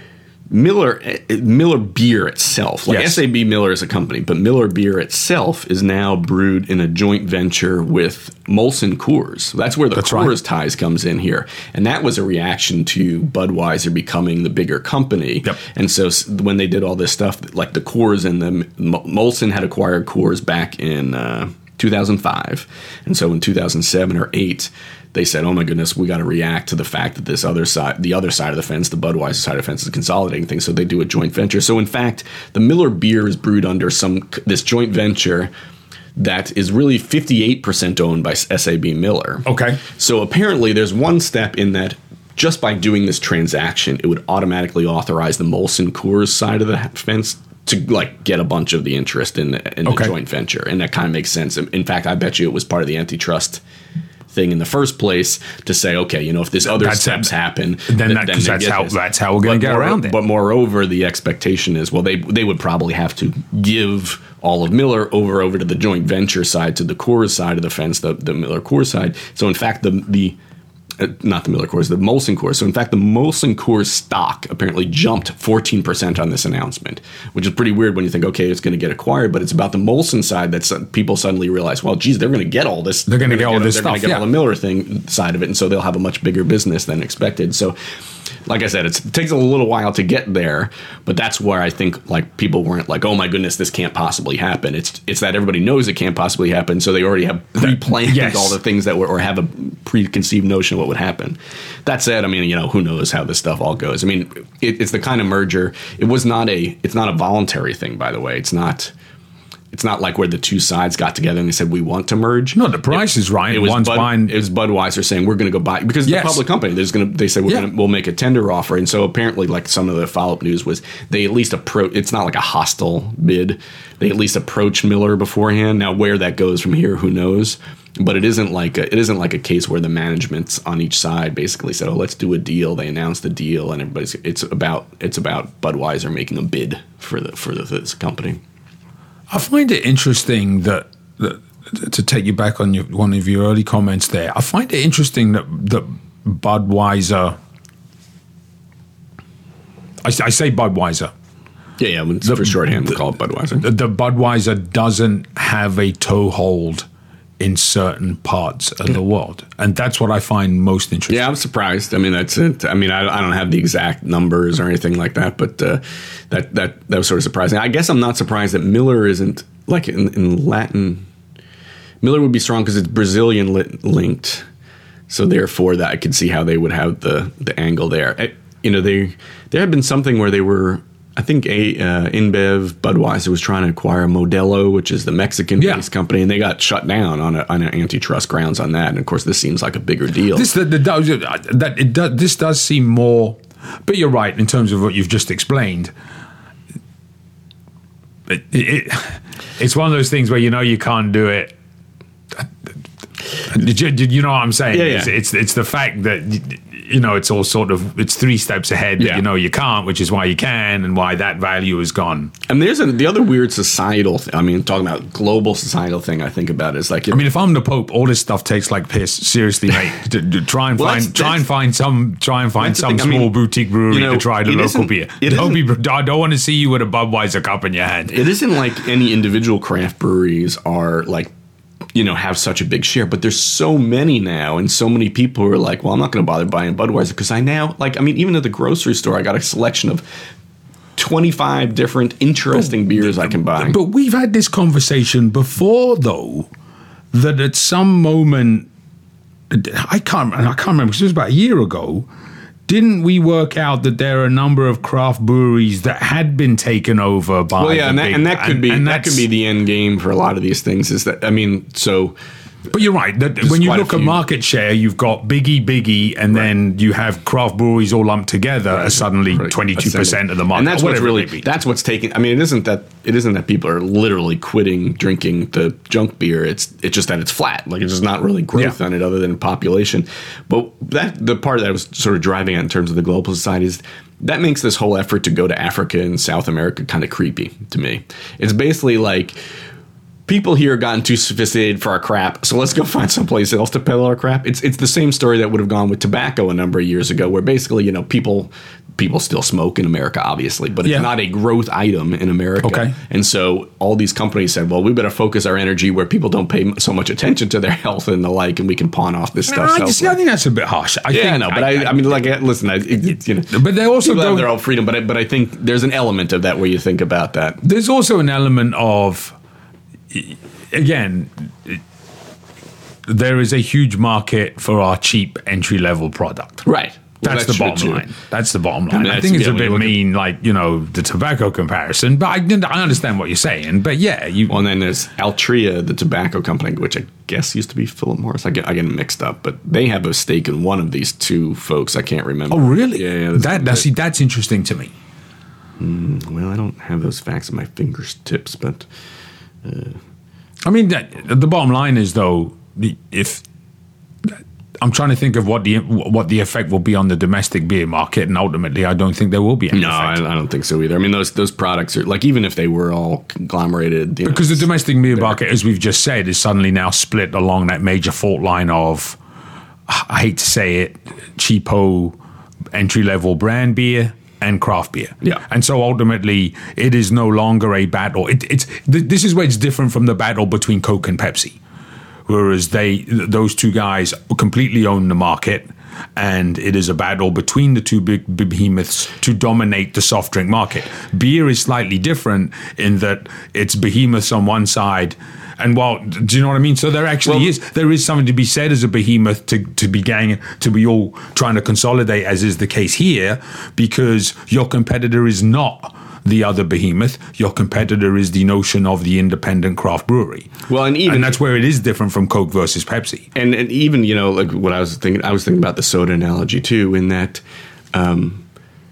Miller eh, Miller Beer itself, like Yes. S A B Miller is a company, but Miller Beer itself is now brewed in a joint venture with Molson Coors. That's where the That's Coors right. ties comes in here, and that was a reaction to Budweiser becoming the bigger company. Yep. And so s- when they did all this stuff, like the Coors and the M- Molson had acquired Coors back in uh, two thousand five. And so in two thousand seven or eight, they said, oh my goodness, we got to react to the fact that this other side, the other side of the fence, the Budweiser side of the fence is consolidating things. So they do a joint venture. So in fact, the Miller beer is brewed under some this joint venture that is really fifty-eight percent owned by S A B Miller. Okay. So apparently there's one step in that just by doing this transaction, it would automatically authorize the Molson Coors side of the fence to like get a bunch of the interest in the, in okay. the joint venture. And that kind of makes sense. In fact, I bet you it was part of the antitrust thing in the first place to say, okay, you know, if this other that's steps a, happen, then, that, then that's how this. that's how we're going to get more, around it. But moreover, the expectation is, well, they they would probably have to give all of Miller over over to the joint venture side, to the Coors side of the fence, the the Miller Coors side. So in fact, the the Uh, not the Miller Coors, the Molson Coors. So in fact, the Molson Coors stock apparently jumped fourteen percent on this announcement, which is pretty weird when you think, okay, it's going to get acquired, but it's about the Molson side that people suddenly realize, well, geez, they're going to get all this. They're going to get all this they're stuff. They're going to get yeah. all the Miller thing side of it, and so they'll have a much bigger business than expected. So like I said, it's, it takes a little while to get there, but that's where I think like people weren't like, oh my goodness, this can't possibly happen. It's it's that everybody knows it can't possibly happen, so they already have pre-planned yes. all the things that were, or have a preconceived notion of what would happen. That said, I mean, you know, who knows how this stuff all goes. I mean, it, it's the kind of merger. It was not a. It's not a voluntary thing, by the way. It's not. It's not like where the two sides got together and they said we want to merge. No, the price it, is right. It was, One's Bud, buying. It was Budweiser saying we're going to go buy because it's yes. a public company. There's going to. They said we're yeah. going to. We'll make a tender offer, and so apparently, like some of the follow up news was they at least approach. It's not like a hostile bid. They at least approached Miller beforehand. Now where that goes from here, who knows? But it isn't like a, it isn't like a case where the managements on each side basically said, "Oh, let's do a deal." They announced the deal, and everybody's. It's about it's about Budweiser making a bid for the for the, this company. I find it interesting that, that to take you back on your, one of your early comments there. I find it interesting that that Budweiser. I, I say Budweiser. Yeah, yeah. When it's the, for shorthand, we call it Budweiser. The, the Budweiser doesn't have a toehold in certain parts of the world, and that's what I find most interesting. Yeah, I'm surprised. I mean, that's it. I mean, I, I don't have the exact numbers or anything like that, but uh, that that that was sort of surprising. I guess I'm not surprised that Miller isn't like in, in Latin. Miller would be strong because it's Brazilian li- linked, so therefore that I could see how they would have the the angle there. I, you know, they there had been something where they were. I think a uh, InBev Budweiser was trying to acquire Modelo, which is the Mexican-based yeah. company, and they got shut down on a, on an antitrust grounds on that. And of course, this seems like a bigger deal. This the, the, that it does, this does seem more, but you're right in terms of what you've just explained. It, it, it's one of those things where you know you can't do it. You, you know what I'm saying? Yeah, yeah. It's, it's it's the fact that you know it's all sort of it's three steps ahead. That yeah. you know you can't, which is why you can, and why that value is gone. And there's a, the other weird societal thing. I mean, talking about global societal thing, I think about is like. If, I mean, if I'm the Pope, all this stuff tastes like piss. Seriously, mate. d- d- try and well, find that's, try that's, and find some try and find some small I mean, boutique brewery you know, to try the local beer. Don't be. I don't want to see you with a Budweiser cup in your hand. It isn't like any individual craft breweries are like. You know, have such a big share, but there's so many now, and so many people who are like, well, I'm not going to bother buying Budweiser because I now, like, I mean, even at the grocery store, I got a selection of twenty-five different interesting but, beers I can buy. But we've had this conversation before, though, that at some moment, I can't, I can't remember, because it was about a year ago, didn't we work out that there are a number of craft breweries that had been taken over by? Well, yeah, and that, big, and that could and, be and that could be the end game for a lot of these things. Is that I mean, so. But you're right. That when you look at market share, you've got Biggie, Biggie, and right. then you have craft breweries all lumped together right. as suddenly twenty-two percent of the market. And that's what's really that's what's taking. I mean, it isn't that it isn't that people are literally quitting drinking the junk beer. It's it's just that it's flat. Like it's just not really growth yeah. on it other than population. But that the part that I was sort of driving at in terms of the global society is. That makes this whole effort to go to Africa and South America kind of creepy to me. It's basically like people here have gotten too sophisticated for our crap, so let's go find someplace else to peddle our crap. It's it's the same story that would have gone with tobacco a number of years ago, where basically, you know, people people still smoke in America, obviously, but it's yeah. not a growth item in America. Okay. And so all these companies said, well, we better focus our energy where people don't pay so much attention to their health and the like, and we can pawn off this stuff. I, see, I think that's a bit harsh. I yeah, think, no, but I, I, I mean, like, listen, I, it, you know, but they also people have their own freedom, but I, but I think there's an element of that where you think about that. There's also an element of again, it, there is a huge market for our cheap entry level product. Right. Well, That's, that's the bottom line. That's the bottom line. I, mean, I think it's yeah, a bit mean, like, you know, the tobacco comparison, but I, I understand what you're saying. But yeah, you. Well, and then there's Altria, the tobacco company, which I guess used to be Philip Morris. I get I get mixed up, but they have a stake in one of these two folks. I can't remember. Oh, really? Yeah, yeah. That, that, see, that's interesting to me. Mm, well, I don't have those facts at my fingertips, but. Uh, I mean, that, the bottom line is, though, if. I'm trying to think of what the what the effect will be on the domestic beer market, and ultimately, I don't think there will be any no, effect. No, I, I don't think so either. I mean, those those products are like, even if they were all conglomerated, you because know, the domestic beer market, as we've just said, is suddenly now split along that major fault line of, I hate to say it, cheapo entry level brand beer and craft beer. Yeah, and so ultimately, it is no longer a battle. It, it's th- this is where it's different from the battle between Coke and Pepsi. Whereas they, those two guys completely own the market, and it is a battle between the two big behemoths to dominate the soft drink market. Beer is slightly different in that it's behemoths on one side, and while, do you know what I mean? So there actually well, is there is something to be said as a behemoth to to be gang to be all trying to consolidate, as is the case here, because your competitor is not the other behemoth. Your competitor is the notion of the independent craft brewery. Well, and even and that's where it is different from Coke versus Pepsi. And, and even, you know, like what I was thinking, I was thinking about the soda analogy too, in that um,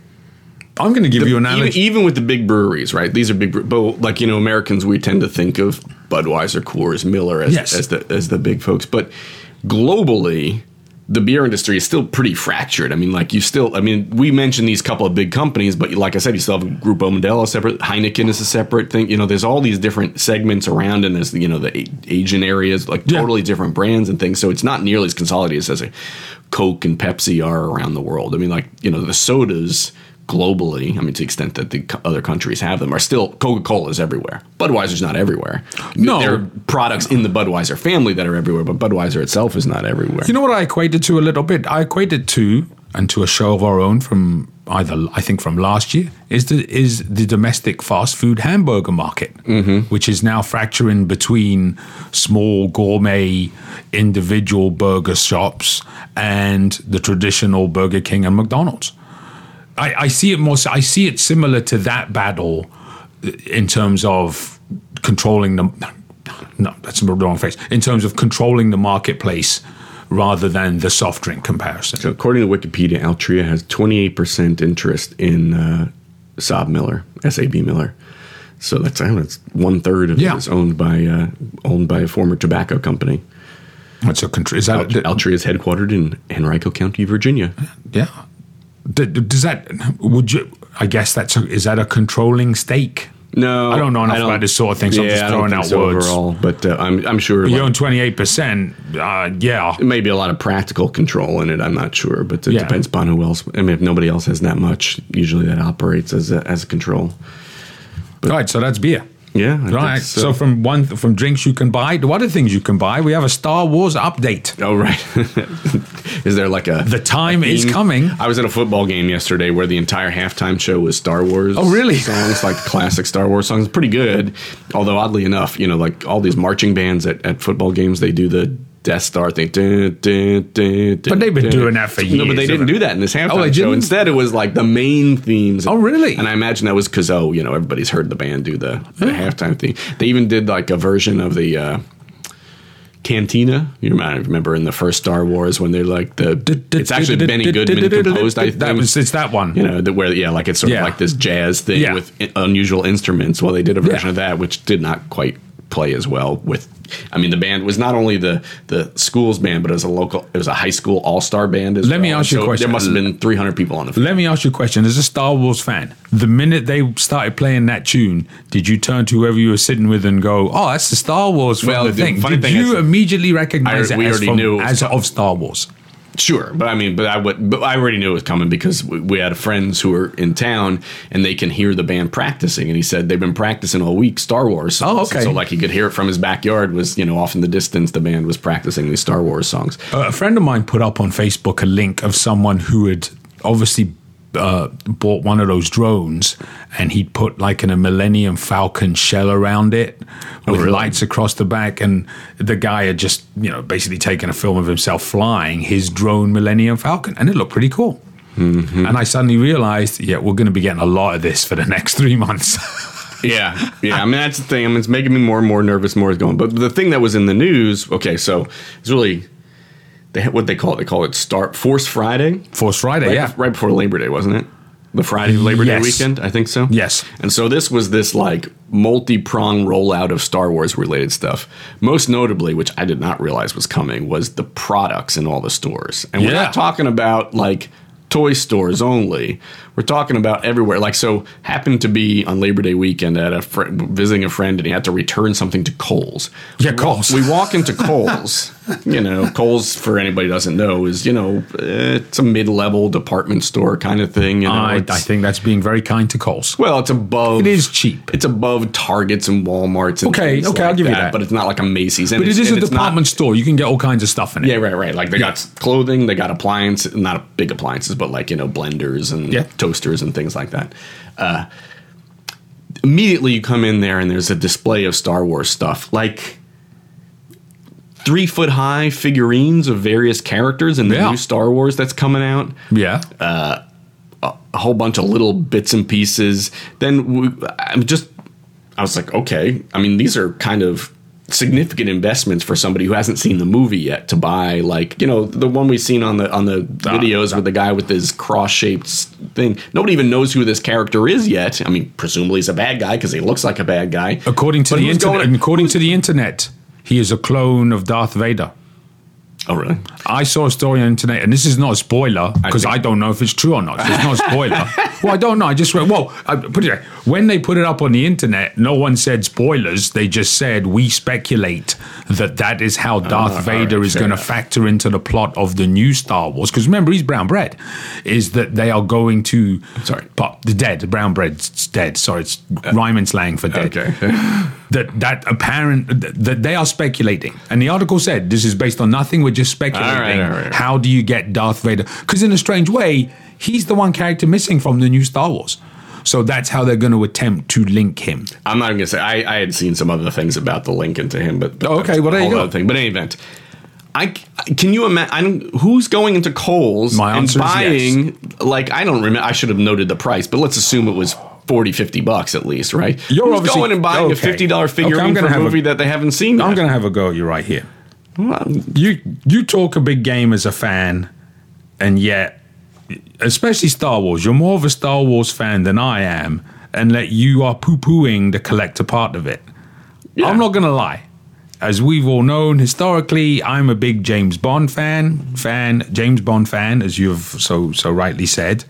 I'm going to give the, you an analogy. Even, even with the big breweries, right? These are big, but like, you know, Americans, we tend to think of Budweiser, Coors, Miller as, yes. as the as the big folks, but globally, the beer industry is still pretty fractured. I mean, like you still, I mean, we mentioned these couple of big companies, but like I said, you still have Grupo Modelo separate, Heineken is a separate thing. You know, there's all these different segments around, and there's, you know, the Asian areas, like totally yeah. different brands and things. So it's not nearly as consolidated as a Coke and Pepsi are around the world. I mean, like, you know, the sodas globally, I mean, to the extent that the other countries have them, are still, Coca-Cola is everywhere. Budweiser's not everywhere. No. There are products in the Budweiser family that are everywhere, but Budweiser itself is not everywhere. You know what I equate it to a little bit? I equate it to, and to a show of our own from either, I think from last year, is the, is the domestic fast food hamburger market, mm-hmm. which is now fracturing between small gourmet individual burger shops and the traditional Burger King and McDonald's. I, I see it more. I see it similar to that battle in terms of controlling the. No, that's the wrong phrase. In terms of controlling the marketplace, rather than the soft drink comparison. So, according to Wikipedia, Altria has twenty-eight percent interest in uh, Saab Miller, S A B Miller. So that's I don't know, it's one third of yeah. it is owned by uh, owned by a former tobacco company. What's a country? Is that Alt- Altria is headquartered in Henrico County, Virginia. Yeah. Does that, would you, I guess that's, a, is that a controlling stake? No. I don't know enough about this sort of thing, so yeah, I'm just throwing out so words. Overall, but uh, I'm, I'm sure. But like, you own twenty-eight percent, uh, yeah. It may be a lot of practical control in it, I'm not sure, but it yeah. depends upon who else. I mean, if nobody else has that much, usually that operates as a, as a control. But, right, so that's beer. Yeah. I right. so. so from one from drinks you can buy to other things you can buy, we have a Star Wars update. Oh, right. Is there like a... The time a is coming. I was at a football game yesterday where the entire halftime show was Star Wars. Oh, really? Songs, like classic Star Wars songs. Pretty good. Although, oddly enough, you know, like all these marching bands at, at football games, they do the Death Star thing. Dun, dun, dun, but they've been dun. doing that for years. No, but they didn't do that in this halftime oh, show. Instead, it was like the main themes. Oh, really? And I imagine that was because, oh, you know, everybody's heard the band do the, the yeah. halftime thing. They even did like a version of the uh, Cantina. You might remember in the first Star Wars when they're like the. It's actually Benny Goodman composed, I think. That was, it's that one. You know, the, where, yeah, like it's sort yeah. of like this jazz thing yeah. with unusual instruments. Well, they did a version yeah. of that, which did not quite play as well with. I mean, the band was not only the the school's band, but it was a local, it was a high school all star band as Let well. me ask so you a question. There must have been three hundred people on the field. Let me ask you a question. As a Star Wars fan, the minute they started playing that tune, did you turn to whoever you were sitting with and go, "Oh, that's the Star Wars from well, the, the thing"? Funny did thing you is, immediately recognize I, it we as, already from, knew as of Star Wars? Sure, but I mean, but I would, but I already knew it was coming because we, we had friends who were in town and they can hear the band practicing. And he said they've been practicing all week Star Wars songs. Oh, okay. So like he could hear it from his backyard. Was you know off in the distance, the band was practicing these Star Wars songs. Uh, a friend of mine put up on Facebook a link of someone who had obviously uh, bought one of those drones, and he'd put like an, a Millennium Falcon shell around it with really? lights across the back. And the guy had just, you know, basically taken a film of himself flying his drone Millennium Falcon, and it looked pretty cool. Mm-hmm. And I suddenly realized, yeah, we're going to be getting a lot of this for the next three months. Yeah, yeah. I mean, that's the thing. I mean, it's making me more and more nervous more it's going. But the thing that was in the news, okay, so it's really, they what they call it. They call it Star Force Friday. Force Friday, right, yeah. Right before Labor Day, wasn't it? The Friday of Labor Yes. Day weekend, I think so. Yes. And so this was this like multi-pronged rollout of Star Wars related stuff. Most notably, which I did not realize was coming, was the products in all the stores. And we're Yeah. not talking about like toy stores only. We're talking about everywhere. Like, so happened to be on Labor Day weekend at a fr- visiting a friend, and he had to return something to Kohl's. Yeah, we Kohl's. Walk, we walk into Kohl's. You know, Kohl's, for anybody who doesn't know, is, you know, it's a mid-level department store kind of thing. You know, I, it's- I think that's being very kind to Kohl's. well, it's above. It is cheap. It's above Targets and Walmarts. And Okay, things okay, like I'll give you that. But it's not like a Macy's. And But it it's, is a and it's department not, store. You can get all kinds of stuff in it. Yeah, right, right. Like they got clothing, they got appliances, not big appliances, but like, you know, blenders and Yeah. toasters and things like that. Uh, immediately you come in there and there's a display of Star Wars stuff, like three foot high figurines of various characters in the Yeah. new Star Wars that's coming out. Yeah. A whole bunch of little bits and pieces. Then we, I'm just, I was like, okay. I mean, these are kind of significant investments for somebody who hasn't seen the movie yet to buy. Like, you know, the one we've seen on the on the videos with the guy with his cross-shaped thing. Nobody even knows who this character is yet. I mean, presumably he's a bad guy because he looks like a bad guy. According to But the who's internet, going- according to the internet, he is a clone of Darth Vader. Oh, really? I saw a story on the internet, and this is not a spoiler because I, think- I don't know if it's true or not. So it's not a spoiler. Well, I don't know. I just read. Well, I put it right. When they put it up on the internet, no one said spoilers. They just said we speculate that that is how Darth all Vader right, is fair going to enough. factor into the plot of the new Star Wars. Because remember, he's brown bread. Is that they are going to Sorry. pop the dead brown bread's dead. Sorry, it's rhyming slang for dead. Okay. That that apparent that they are speculating, and the article said this is based on nothing. We're just speculating. All right, all right, all right. How do you get Darth Vader? Because in a strange way, he's the one character missing from the new Star Wars. So that's how they're going to attempt to link him. I'm not even gonna say I, I had seen some other things about the link into him, but, but Oh, okay, that's well, there a you whole go. other thing. But in any event, I can you imagine? I don't, who's going into Kohl's My and answer is buying like I don't remember. I should have noted the price, but let's assume it was forty, fifty bucks at least, right? You're who's obviously- going and buying okay. a fifty dollar Okay, figurine I'm for gonna a have a- movie that they haven't seen yet? I'm going to have a go at you right here. Well, You you talk a big game as a fan, and yet, especially Star Wars, you're more of a Star Wars fan than I am, and that you are poo pooing the collector part of it. yeah. I'm not going to lie. As we've all known historically, I'm a big James Bond fan, fan, James Bond fan, as you've so so rightly said.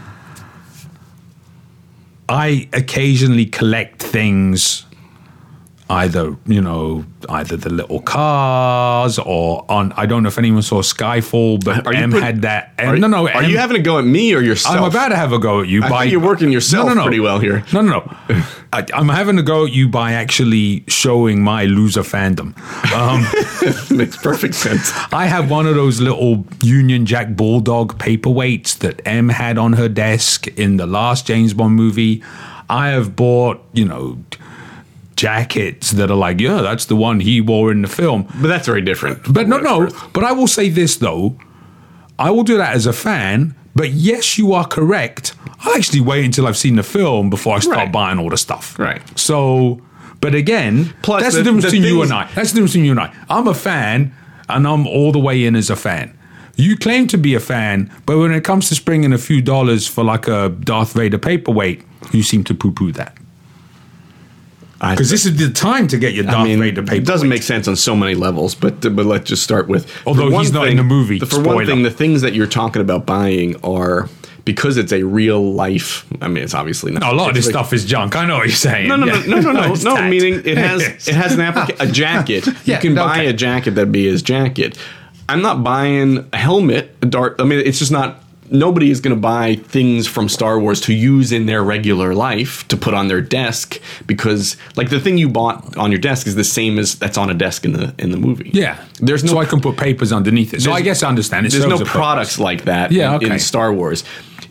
I occasionally collect things, either, you know, either the little cars or on, I don't know if anyone saw Skyfall, but Are you M put- had that. Are, no, no. Are M, you having a go at me or yourself? I'm about to have a go at you I by think you're working yourself no, no, no. pretty well here. No, no, no. I, I'm having a go at you by actually showing my loser fandom. Um, Makes perfect sense. I have one of those little Union Jack Bulldog paperweights that M had on her desk in the last James Bond movie. I have bought, you know, jackets that are like, yeah, that's the one he wore in the film. But that's very different. But no, What it's no. worth. But I will say this, though. I will do that as a fan. But yes, you are correct. I'll actually wait until I've seen the film before I start Right. buying all the stuff. Right. So, but again, Plus that's the- the, difference the between you things- and I. That's the difference between you and I. I'm a fan, and I'm all the way in as a fan. You claim to be a fan, but when it comes to springing a few dollars for like a Darth Vader paperweight, you seem to poo-poo that. I- Because this is the time to get your Darth I mean, Vader paperweight. it doesn't make sense on so many levels, but but let's just start with. for Although one he's not thing- in the movie, For one spoiler. thing, the things that you're talking about buying are because it's a real life. I mean, it's obviously not. No, a lot of this it's like- stuff is junk. I know what you're saying. No, no, Yeah. no, no, no, no. It's no tacked. meaning it has Yes. it has an applica- a jacket. Yeah, you can buy okay. a jacket that be his jacket. I'm not buying a helmet. A dart. I mean, it's just not. Nobody is going to buy things from Star Wars to use in their regular life to put on their desk because, like, the thing you bought on your desk is the same as that's on a desk in the in the movie. Yeah. There's no so I can put papers underneath it. So I guess I understand. It There's serves no a purpose. products like that Yeah, in, in okay. Star Wars.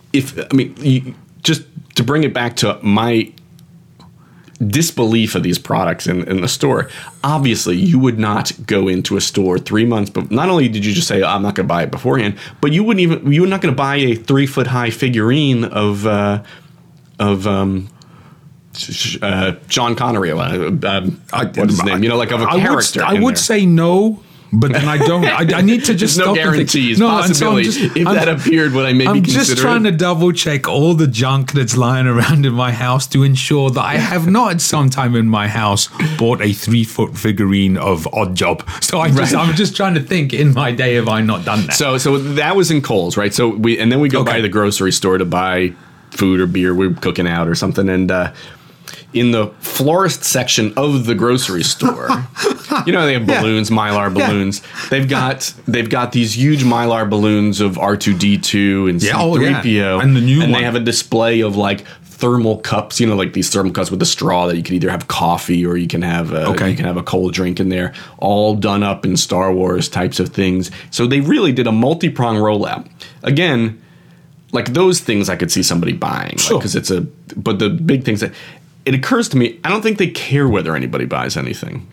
if I mean, you, just to bring it back to my disbelief of these products in, in the store, obviously you would not go into a store three months, but not only did you just say, oh, I'm not going to buy it beforehand, but you wouldn't even, you were not going to buy a three foot high figurine of, uh, of, um, uh, Sean Connery. Uh, um, what is his name? You know, like of a I character. Would, I would there. say no. But then I don't. I, I need to just There's stop no guarantees, no, possibility. So just, if I'm, that appeared, would I maybe I'm consider just trying it? to double check all the junk that's lying around in my house to ensure that I have not at some time in my house bought a three foot figurine of Odd Job. So I just, right. I'm just trying to think in my day have I not done that. So so that was in Kohl's, right? So we and then we go okay. by the grocery store to buy food or beer. We're cooking out or something, and. uh in the florist section of the grocery store, you know, they have balloons, yeah. Mylar balloons. Yeah. They've got they've got these huge Mylar balloons of R two D two and yeah, C three P O. Oh, yeah. And the new and one. They have a display of like thermal cups, you know, like these thermal cups with a straw that you can either have coffee or you can have a, okay. you can have a cold drink in there, all done up in Star Wars types of things. So they really did a multi-prong rollout. Again, like those things I could see somebody buying. Sure. Because like, it's a, but the big things that, it occurs to me, I don't think they care whether anybody buys anything.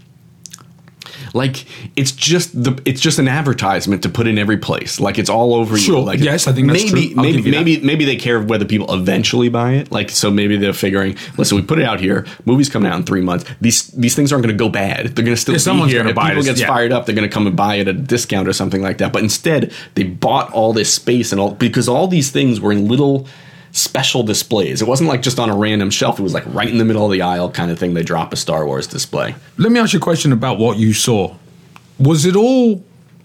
Like it's just the it's just an advertisement to put in every place. Like it's all over sure. you. Like yes, I think that's maybe true. maybe maybe that. maybe they care whether people eventually buy it. Like so maybe they're figuring, listen, we put it out here. Movie's coming out in three months. These these things aren't going to go bad. They're going to still yeah, be here. If people this, gets yeah. fired up, they're going to come and buy it at a discount or something like that. But instead, they bought all this space and all because all these things were in little special displays. It wasn't like just on a random shelf. It was like right in the middle of the aisle kind of thing. They drop a Star Wars display. Let me ask you a question about what you saw. Was it all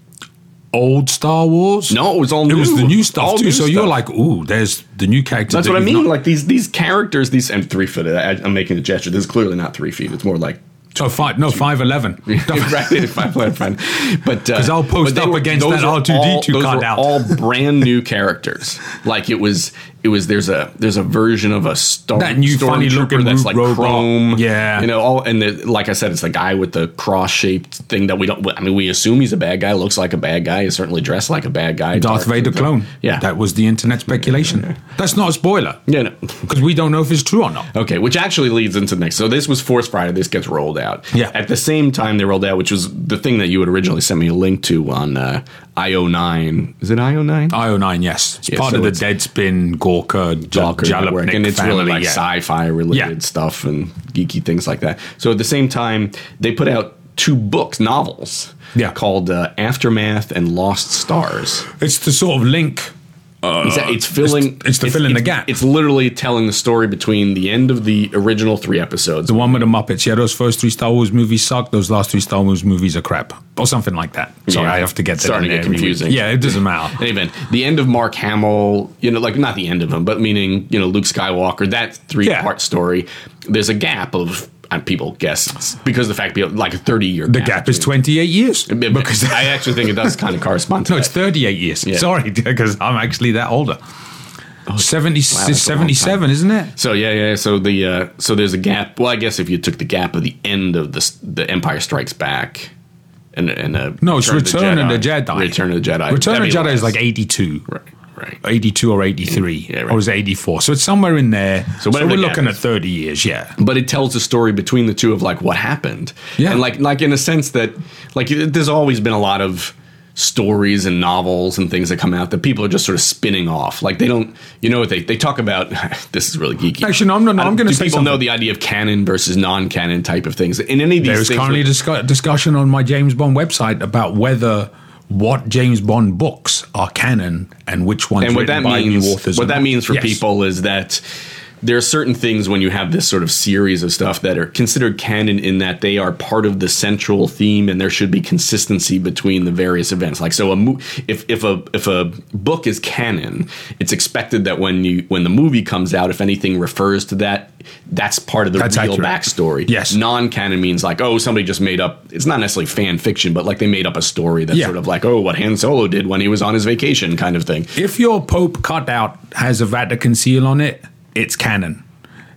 old Star Wars? No, it was all new. It was the new stuff all too. New so stuff. You're like, ooh, there's the new characters. That's that what I mean. Not- like these these characters, these and three foot. I, I'm making a gesture. This is clearly not three feet. It's more like. Oh, five, no, five eleven. Right, five eleven. But because uh, I'll post up were, against that R two D two cutout. All brand new characters. Like it was, it was. There's a there's a version of a star, that new funny looking that's like robot. chrome. Yeah, you know. All and the, like I said, it's the guy with the cross shaped thing that we don't. I mean, we assume he's a bad guy. Looks like a bad guy. He's certainly dressed like a bad guy. Darth Vader clone. Yeah, that was the internet speculation. Yeah. That's not a spoiler. Yeah, no, because we don't know if it's true or not. Okay, which actually leads into the next. So this was Force Friday. This gets rolled out. Yeah. At the same time they rolled out, which was the thing that you had originally sent me a link to on uh, I O nine. Is it I O nine? I O nine, yes. It's yeah, part so of the Deadspin, Gorka, Gawker network, and it's family, really like yeah. sci-fi related yeah. stuff and geeky things like that. So at the same time, they put out two books, novels, yeah. called uh, Aftermath and Lost Stars. It's the sort of link. Uh, it's, it's filling. It's, it's to it's, fill in it's, the gap. It's literally telling the story between the end of the original three episodes. The one with the Muppets. Yeah, those first three Star Wars movies suck. Those last three Star Wars movies are crap, or something like that. Sorry, yeah. I have to get that. Starting to get confusing. Yeah, it doesn't matter. Anyway, the end of Mark Hamill. You know, like not the end of him, but meaning you know Luke Skywalker. That three yeah. part story. There's a gap of. And people guess because of the fact like a thirty year the gap. gap is twenty-eight years because I actually think it does kind of correspond to no that. It's thirty-eight years yeah. Sorry because I'm actually that older. Oh, seventy, wow, seventy-seven, isn't it? So yeah, yeah. So the uh, so there's a gap. Well, I guess if you took the gap of the end of the the Empire Strikes Back, and and uh, no, it's Return of the Jedi. Return of the Jedi. Return of the Jedi is like eighty-two, right? Right, eighty-two or eighty-three, yeah, right. or was it eighty-four? So it's somewhere in there. So, so we're looking at thirty years, yeah. But it tells the story between the two of like what happened, yeah, and like like in a sense that like there's always been a lot of stories and novels and things that come out that people are just sort of spinning off. Like they don't, you know what they they talk about. This is really geeky. Actually, no, no, no I'm going to say people something. know the idea of canon versus non-canon type of things. In any of these, there's things currently a discu- discussion on my James Bond website about whether. What James Bond books are canon and which ones and what written that by means, new authors. What that means for yes. people is that there are certain things when you have this sort of series of stuff that are considered canon in that they are part of the central theme and there should be consistency between the various events. Like so, a mo- if if a if a book is canon, it's expected that when you when the movie comes out, if anything refers to that, that's part of the that's real accurate. backstory. Yes, non-canon means like oh somebody just made up. It's not necessarily fan fiction, but like they made up a story that's yeah. sort of like oh what Han Solo did when he was on his vacation kind of thing. If your Pope cutout has a Vatican seal on it. It's canon.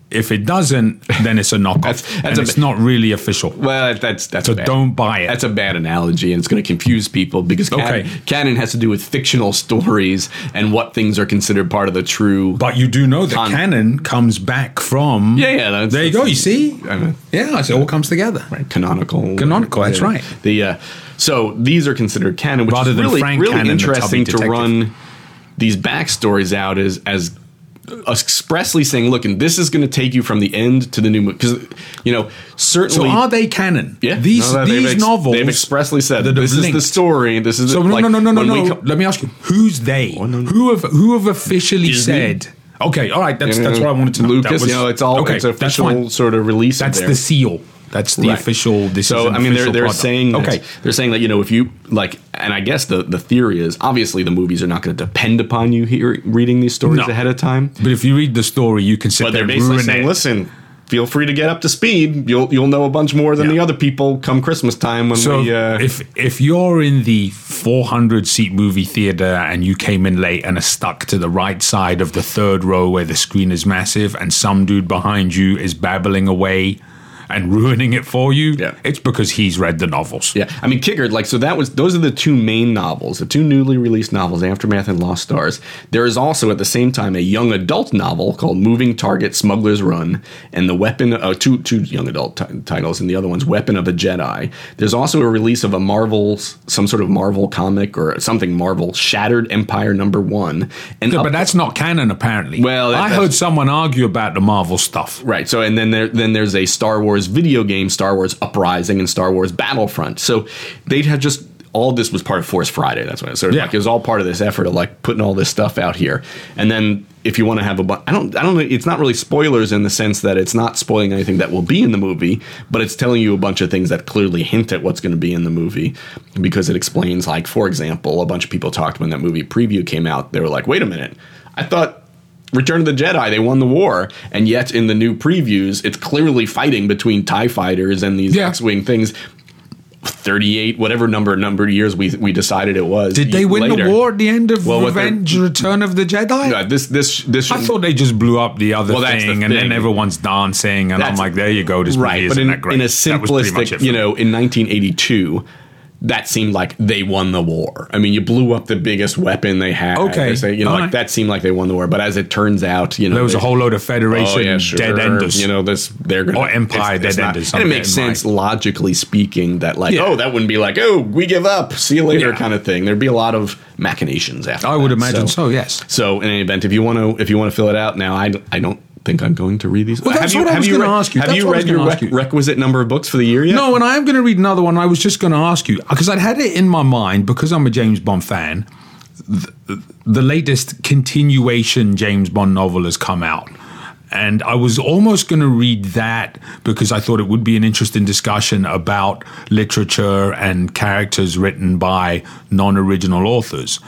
If it doesn't, then it's a knockoff. that's, that's and a, it's not really official. Well, that's that's so bad. Don't buy it. That's a bad analogy, and it's going to confuse people because canon, okay. canon has to do with fictional stories and what things are considered part of the true. But you do know that con- canon comes back from. Yeah, yeah. That's, there you that's, go. You see? I mean, yeah, it all comes together. Right, canonical. Canonical. That's yeah. right. The uh, so these are considered canon, which Rather is than really Frank really Cannon, interesting the to run these backstories out as as. expressly saying, look, and this is going to take you from the end to the new movie. Because, you know, certainly... So are they canon? Yeah. These, no, these ex- novels... They've expressly said, this is linked. the story. This is so the... no, like, no, no, no, no, no. Co- Let me ask you, who's they? Oh, no, no. Who have who have officially Disney? said... Okay, all right, that's you know, that's what I wanted to know. Lucas, that was, you know, it's all... Okay, it's official sort of release That's of there. the seal. That's the right. official. This so is I mean, they're they're product. saying that, okay. They're saying that you know if you like, and I guess the, the theory is obviously the movies are not going to depend upon you hear, reading these stories no. ahead of time. But if you read the story, you can sit but there they're and basically ruin saying, it. listen, feel free to get up to speed. You'll you'll know a bunch more than yeah. the other people come Christmas time when so we. Uh, if if you're in the four hundred seat movie theater and you came in late and are stuck to the right side of the third row where the screen is massive and some dude behind you is babbling away and ruining it for you, yeah. it's because he's read the novels. Yeah, I mean, Kickard, like, so that was, those are the two main novels, the two newly released novels, Aftermath and Lost Stars. There is also, at the same time, a young adult novel called Moving Target Smuggler's Run, and the Weapon, uh, two, two young adult t- titles, and the other one's Weapon of a Jedi. There's also a release of a Marvel, some sort of Marvel comic or something Marvel, Shattered Empire number one. And yeah, up, but that's not canon, apparently. Well, that, I heard someone argue about the Marvel stuff. Right, so, and then there, then there's a Star Wars video game, Star Wars Uprising and Star Wars Battlefront. So they'd have just all this was part of Force Friday. That's what it was. So yeah. like it was all part of this effort of like putting all this stuff out here. And then if you want to have a bu- I don't I don't know, it's not really spoilers in the sense that it's not spoiling anything that will be in the movie, but it's telling you a bunch of things that clearly hint at what's going to be in the movie because it explains, like, for example, a bunch of people talked when that movie preview came out. They were like, wait a minute, I thought Return of the Jedi, they won the war, and yet in the new previews, it's clearly fighting between TIE fighters and these yeah. X-Wing things. thirty-eight, whatever number number of years we we decided it was. Did they win later. the war at the end of well, Revenge, Return of the Jedi? Yeah, this this this. I thought they just blew up the other well, thing, the and thing. then everyone's dancing, and that's, I'm like, there you go, this right, movie but isn't in, that great. in a simplistic, you know, in nineteen eighty-two. That seemed like they won the war. I mean, you blew up the biggest weapon they had. Okay, they say, you know, like right. that seemed like they won the war. But as it turns out, you know, there was they, a whole load of Federation oh, yeah, sure, dead enders. You know, this they're going or Empire dead enders. And it makes sense logically speaking that like, yeah. oh, that wouldn't be like, oh, we give up, see you later, yeah. kind of thing. There'd be a lot of machinations after. I that. would imagine so, so. Yes. So in any event, if you want to, if you want to fill it out now, I, I don't. think I'm going to read these. Well, that's have what you, I was going to re- ask you. Have that's you read your req- you. requisite number of books for the year yet? No, and I am going to read another one. I was just going to ask you, because I'd had it in my mind, because I'm a James Bond fan, the, the latest continuation James Bond novel has come out. And I was almost going to read that because I thought it would be an interesting discussion about literature and characters written by non-original authors.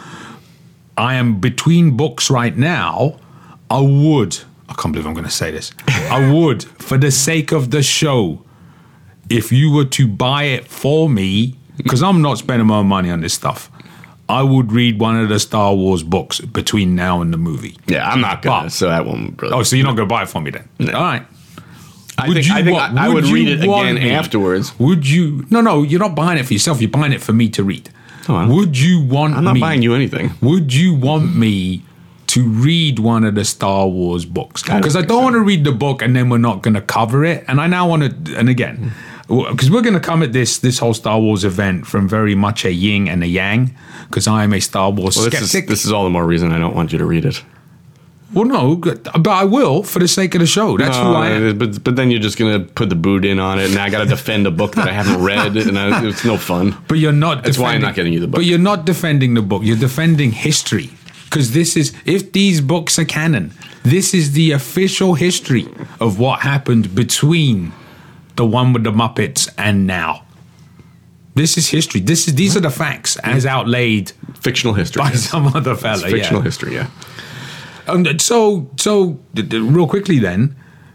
I am between books right now. I would... I can't believe I'm going to say this. I would, for the sake of the show, if you were to buy it for me, because I'm not spending my own money on this stuff, I would read one of the Star Wars books between now and the movie. Yeah, I'm not going to, so that won't really... Oh, so you're not going to buy it for me then? No. All right. I would think, you I, think want, I, I would, would read it again me, afterwards. Would you... No, no, you're not buying it for yourself. You're buying it for me to read. Oh, would you want me... I'm not me, buying you anything. Would you want me... to read one of the Star Wars books? Because I don't, I don't so. want to read the book and then we're not going to cover it. And I now want to, and again, because we're going to come at this this whole Star Wars event from very much a yin and a yang, because I am a Star Wars well, skeptic. This is, this is all the more reason I don't want you to read it. Well, no, but I will for the sake of the show. That's no, who I am. But, but then you're just going to put the boot in on it, and I got to defend a book that I haven't read, and I, it's no fun. But you're not That's why I'm not getting you the book. But you're not defending the book. You're defending history. Because this is, if these books are canon, this is the official history of what happened between the one with the Muppets and now. This is history. This is These are the facts as outlaid. Fictional history. By yes. some other fella. It's fictional yeah. history, yeah. Um, so, so real quickly then,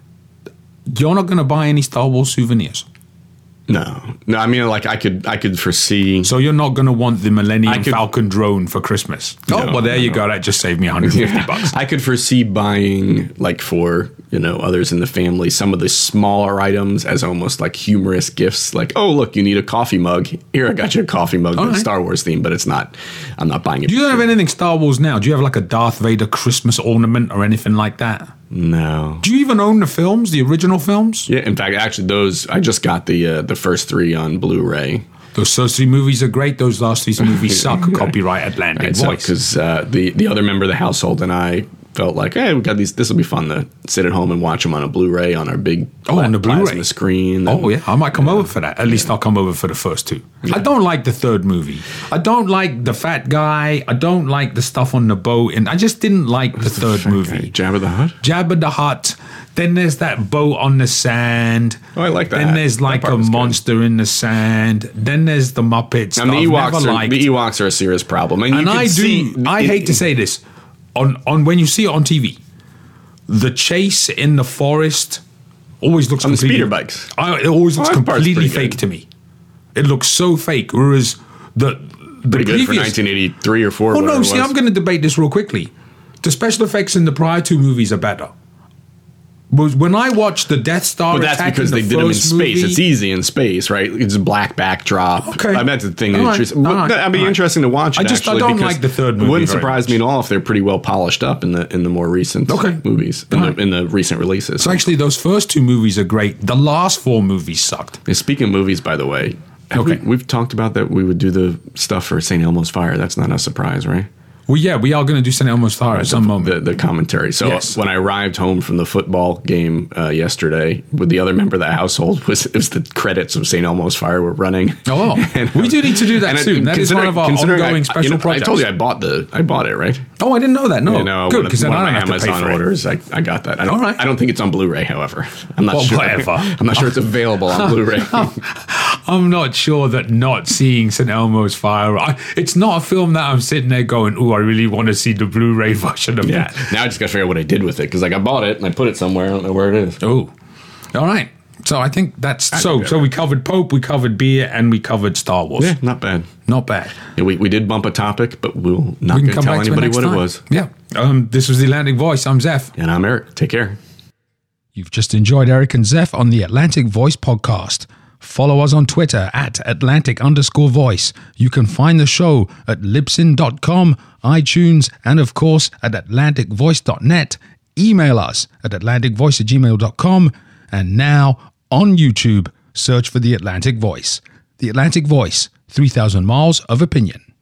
you're not going to buy any Star Wars souvenirs? No, no. I mean, like I could, I could foresee. So you're not going to want the Millennium could, Falcon drone for Christmas? No, oh, well, there no, you no. go. That just saved me one hundred fifty yeah. bucks. I could foresee buying, like for you know, others in the family some of the smaller items as almost like humorous gifts. Like, oh, look, you need a coffee mug. Here, I got you a coffee mug that's right. Star Wars themed, but it's not. I'm not buying it. Do you have anything Star Wars now? Do you have like a Darth Vader Christmas ornament or anything like that? No. Do you even own the films, the original films? Yeah, in fact, actually, those I just got the uh, the first three on Blu-ray. Those first three movies are great. Those last three movies suck. Copyright Atlantic Right, Voice. Because so, uh, the the other member of the household and I felt like, hey, we got these. This will be fun to sit at home and watch them on a Blu-ray on our big oh, on the Blu-ray plasma screen. Oh yeah, I might come yeah. over for that. At least I'll come over for the first two. Yeah. I don't like the third movie. I don't like the fat guy. I don't like the stuff on the boat, and I just didn't like the third the movie. Guy? Jabba the Hutt. Jabba the Hutt. Then there's that boat on the sand. Oh, I like that. Then there's like a monster good. in the sand. Then there's the Muppets. And the Ewoks, are, the Ewoks are a serious problem. And, and you I do. See, I it, hate to say this, on on when you see it on T V, the chase in the forest always looks on the completely, speeder bikes. I, it always looks oh, completely fake good. to me. It looks so fake. Whereas the the pretty previous, good for nineteen eighty-three or four. Oh no! See, I'm going to debate this real quickly. The special effects in the prior two movies are better. Was when I watched the Death Star, but that's attack because in the they did them in first space. movie, it's easy in space, right? It's a black backdrop. Okay, I mean, that's the thing. All right. Just, all right. That'd be all interesting right. to watch. It, I just actually, I don't like the third movie. It wouldn't very surprise much. me at all if they're pretty well polished up in the in the more recent okay. movies in all the right. in the recent releases. So actually, those first two movies are great. The last four movies sucked. Yeah, speaking of movies, by the way, okay, we, we've talked about that we would do the stuff for Saint Elmo's Fire. That's not a surprise, right? Well, yeah, we are going to do Saint Elmo's Fire at some the, moment. The, the commentary. So yes. when I arrived home from the football game uh, yesterday, with the other member of the household, was it was the credits of Saint Elmo's Fire were running. Oh, and, we do need to do that soon. That is one of our ongoing I, special you know, projects. I told you I bought the I bought it, right? Oh, I didn't know that. No, you know, good because then I don't have Amazon to pay for orders. it. I, I got that. I don't, All right. I don't think it's on Blu-ray, however. I'm not well, sure. Whatever. I'm not sure it's available on Blu-ray. I'm not sure that not seeing Saint Elmo's Fire, I, it's not a film that I'm sitting there going, "Oh, I really want to see the Blu-ray version of yeah. that." Now I just got to figure out what I did with it because like I bought it and I put it somewhere. I don't know where it is. Oh, all right. So I think that's I so. think So we covered Pope, we covered beer, and we covered Star Wars. Yeah, not bad. Not bad. Yeah, we we did bump a topic, but we'll not We can gonna come tell back to it anybody next what time. it was. Yeah. Um, this was the Atlantic Voice. I'm Zeph. And I'm Eric. Take care. You've just enjoyed Eric and Zeph on the Atlantic Voice podcast. Follow us on Twitter at Atlantic underscore voice. You can find the show at libsyn dot com, iTunes, and of course at atlantic voice dot net. Email us at atlantic voice at gmail dot com. And now on YouTube, search for the Atlantic Voice. The Atlantic Voice, three thousand miles of opinion.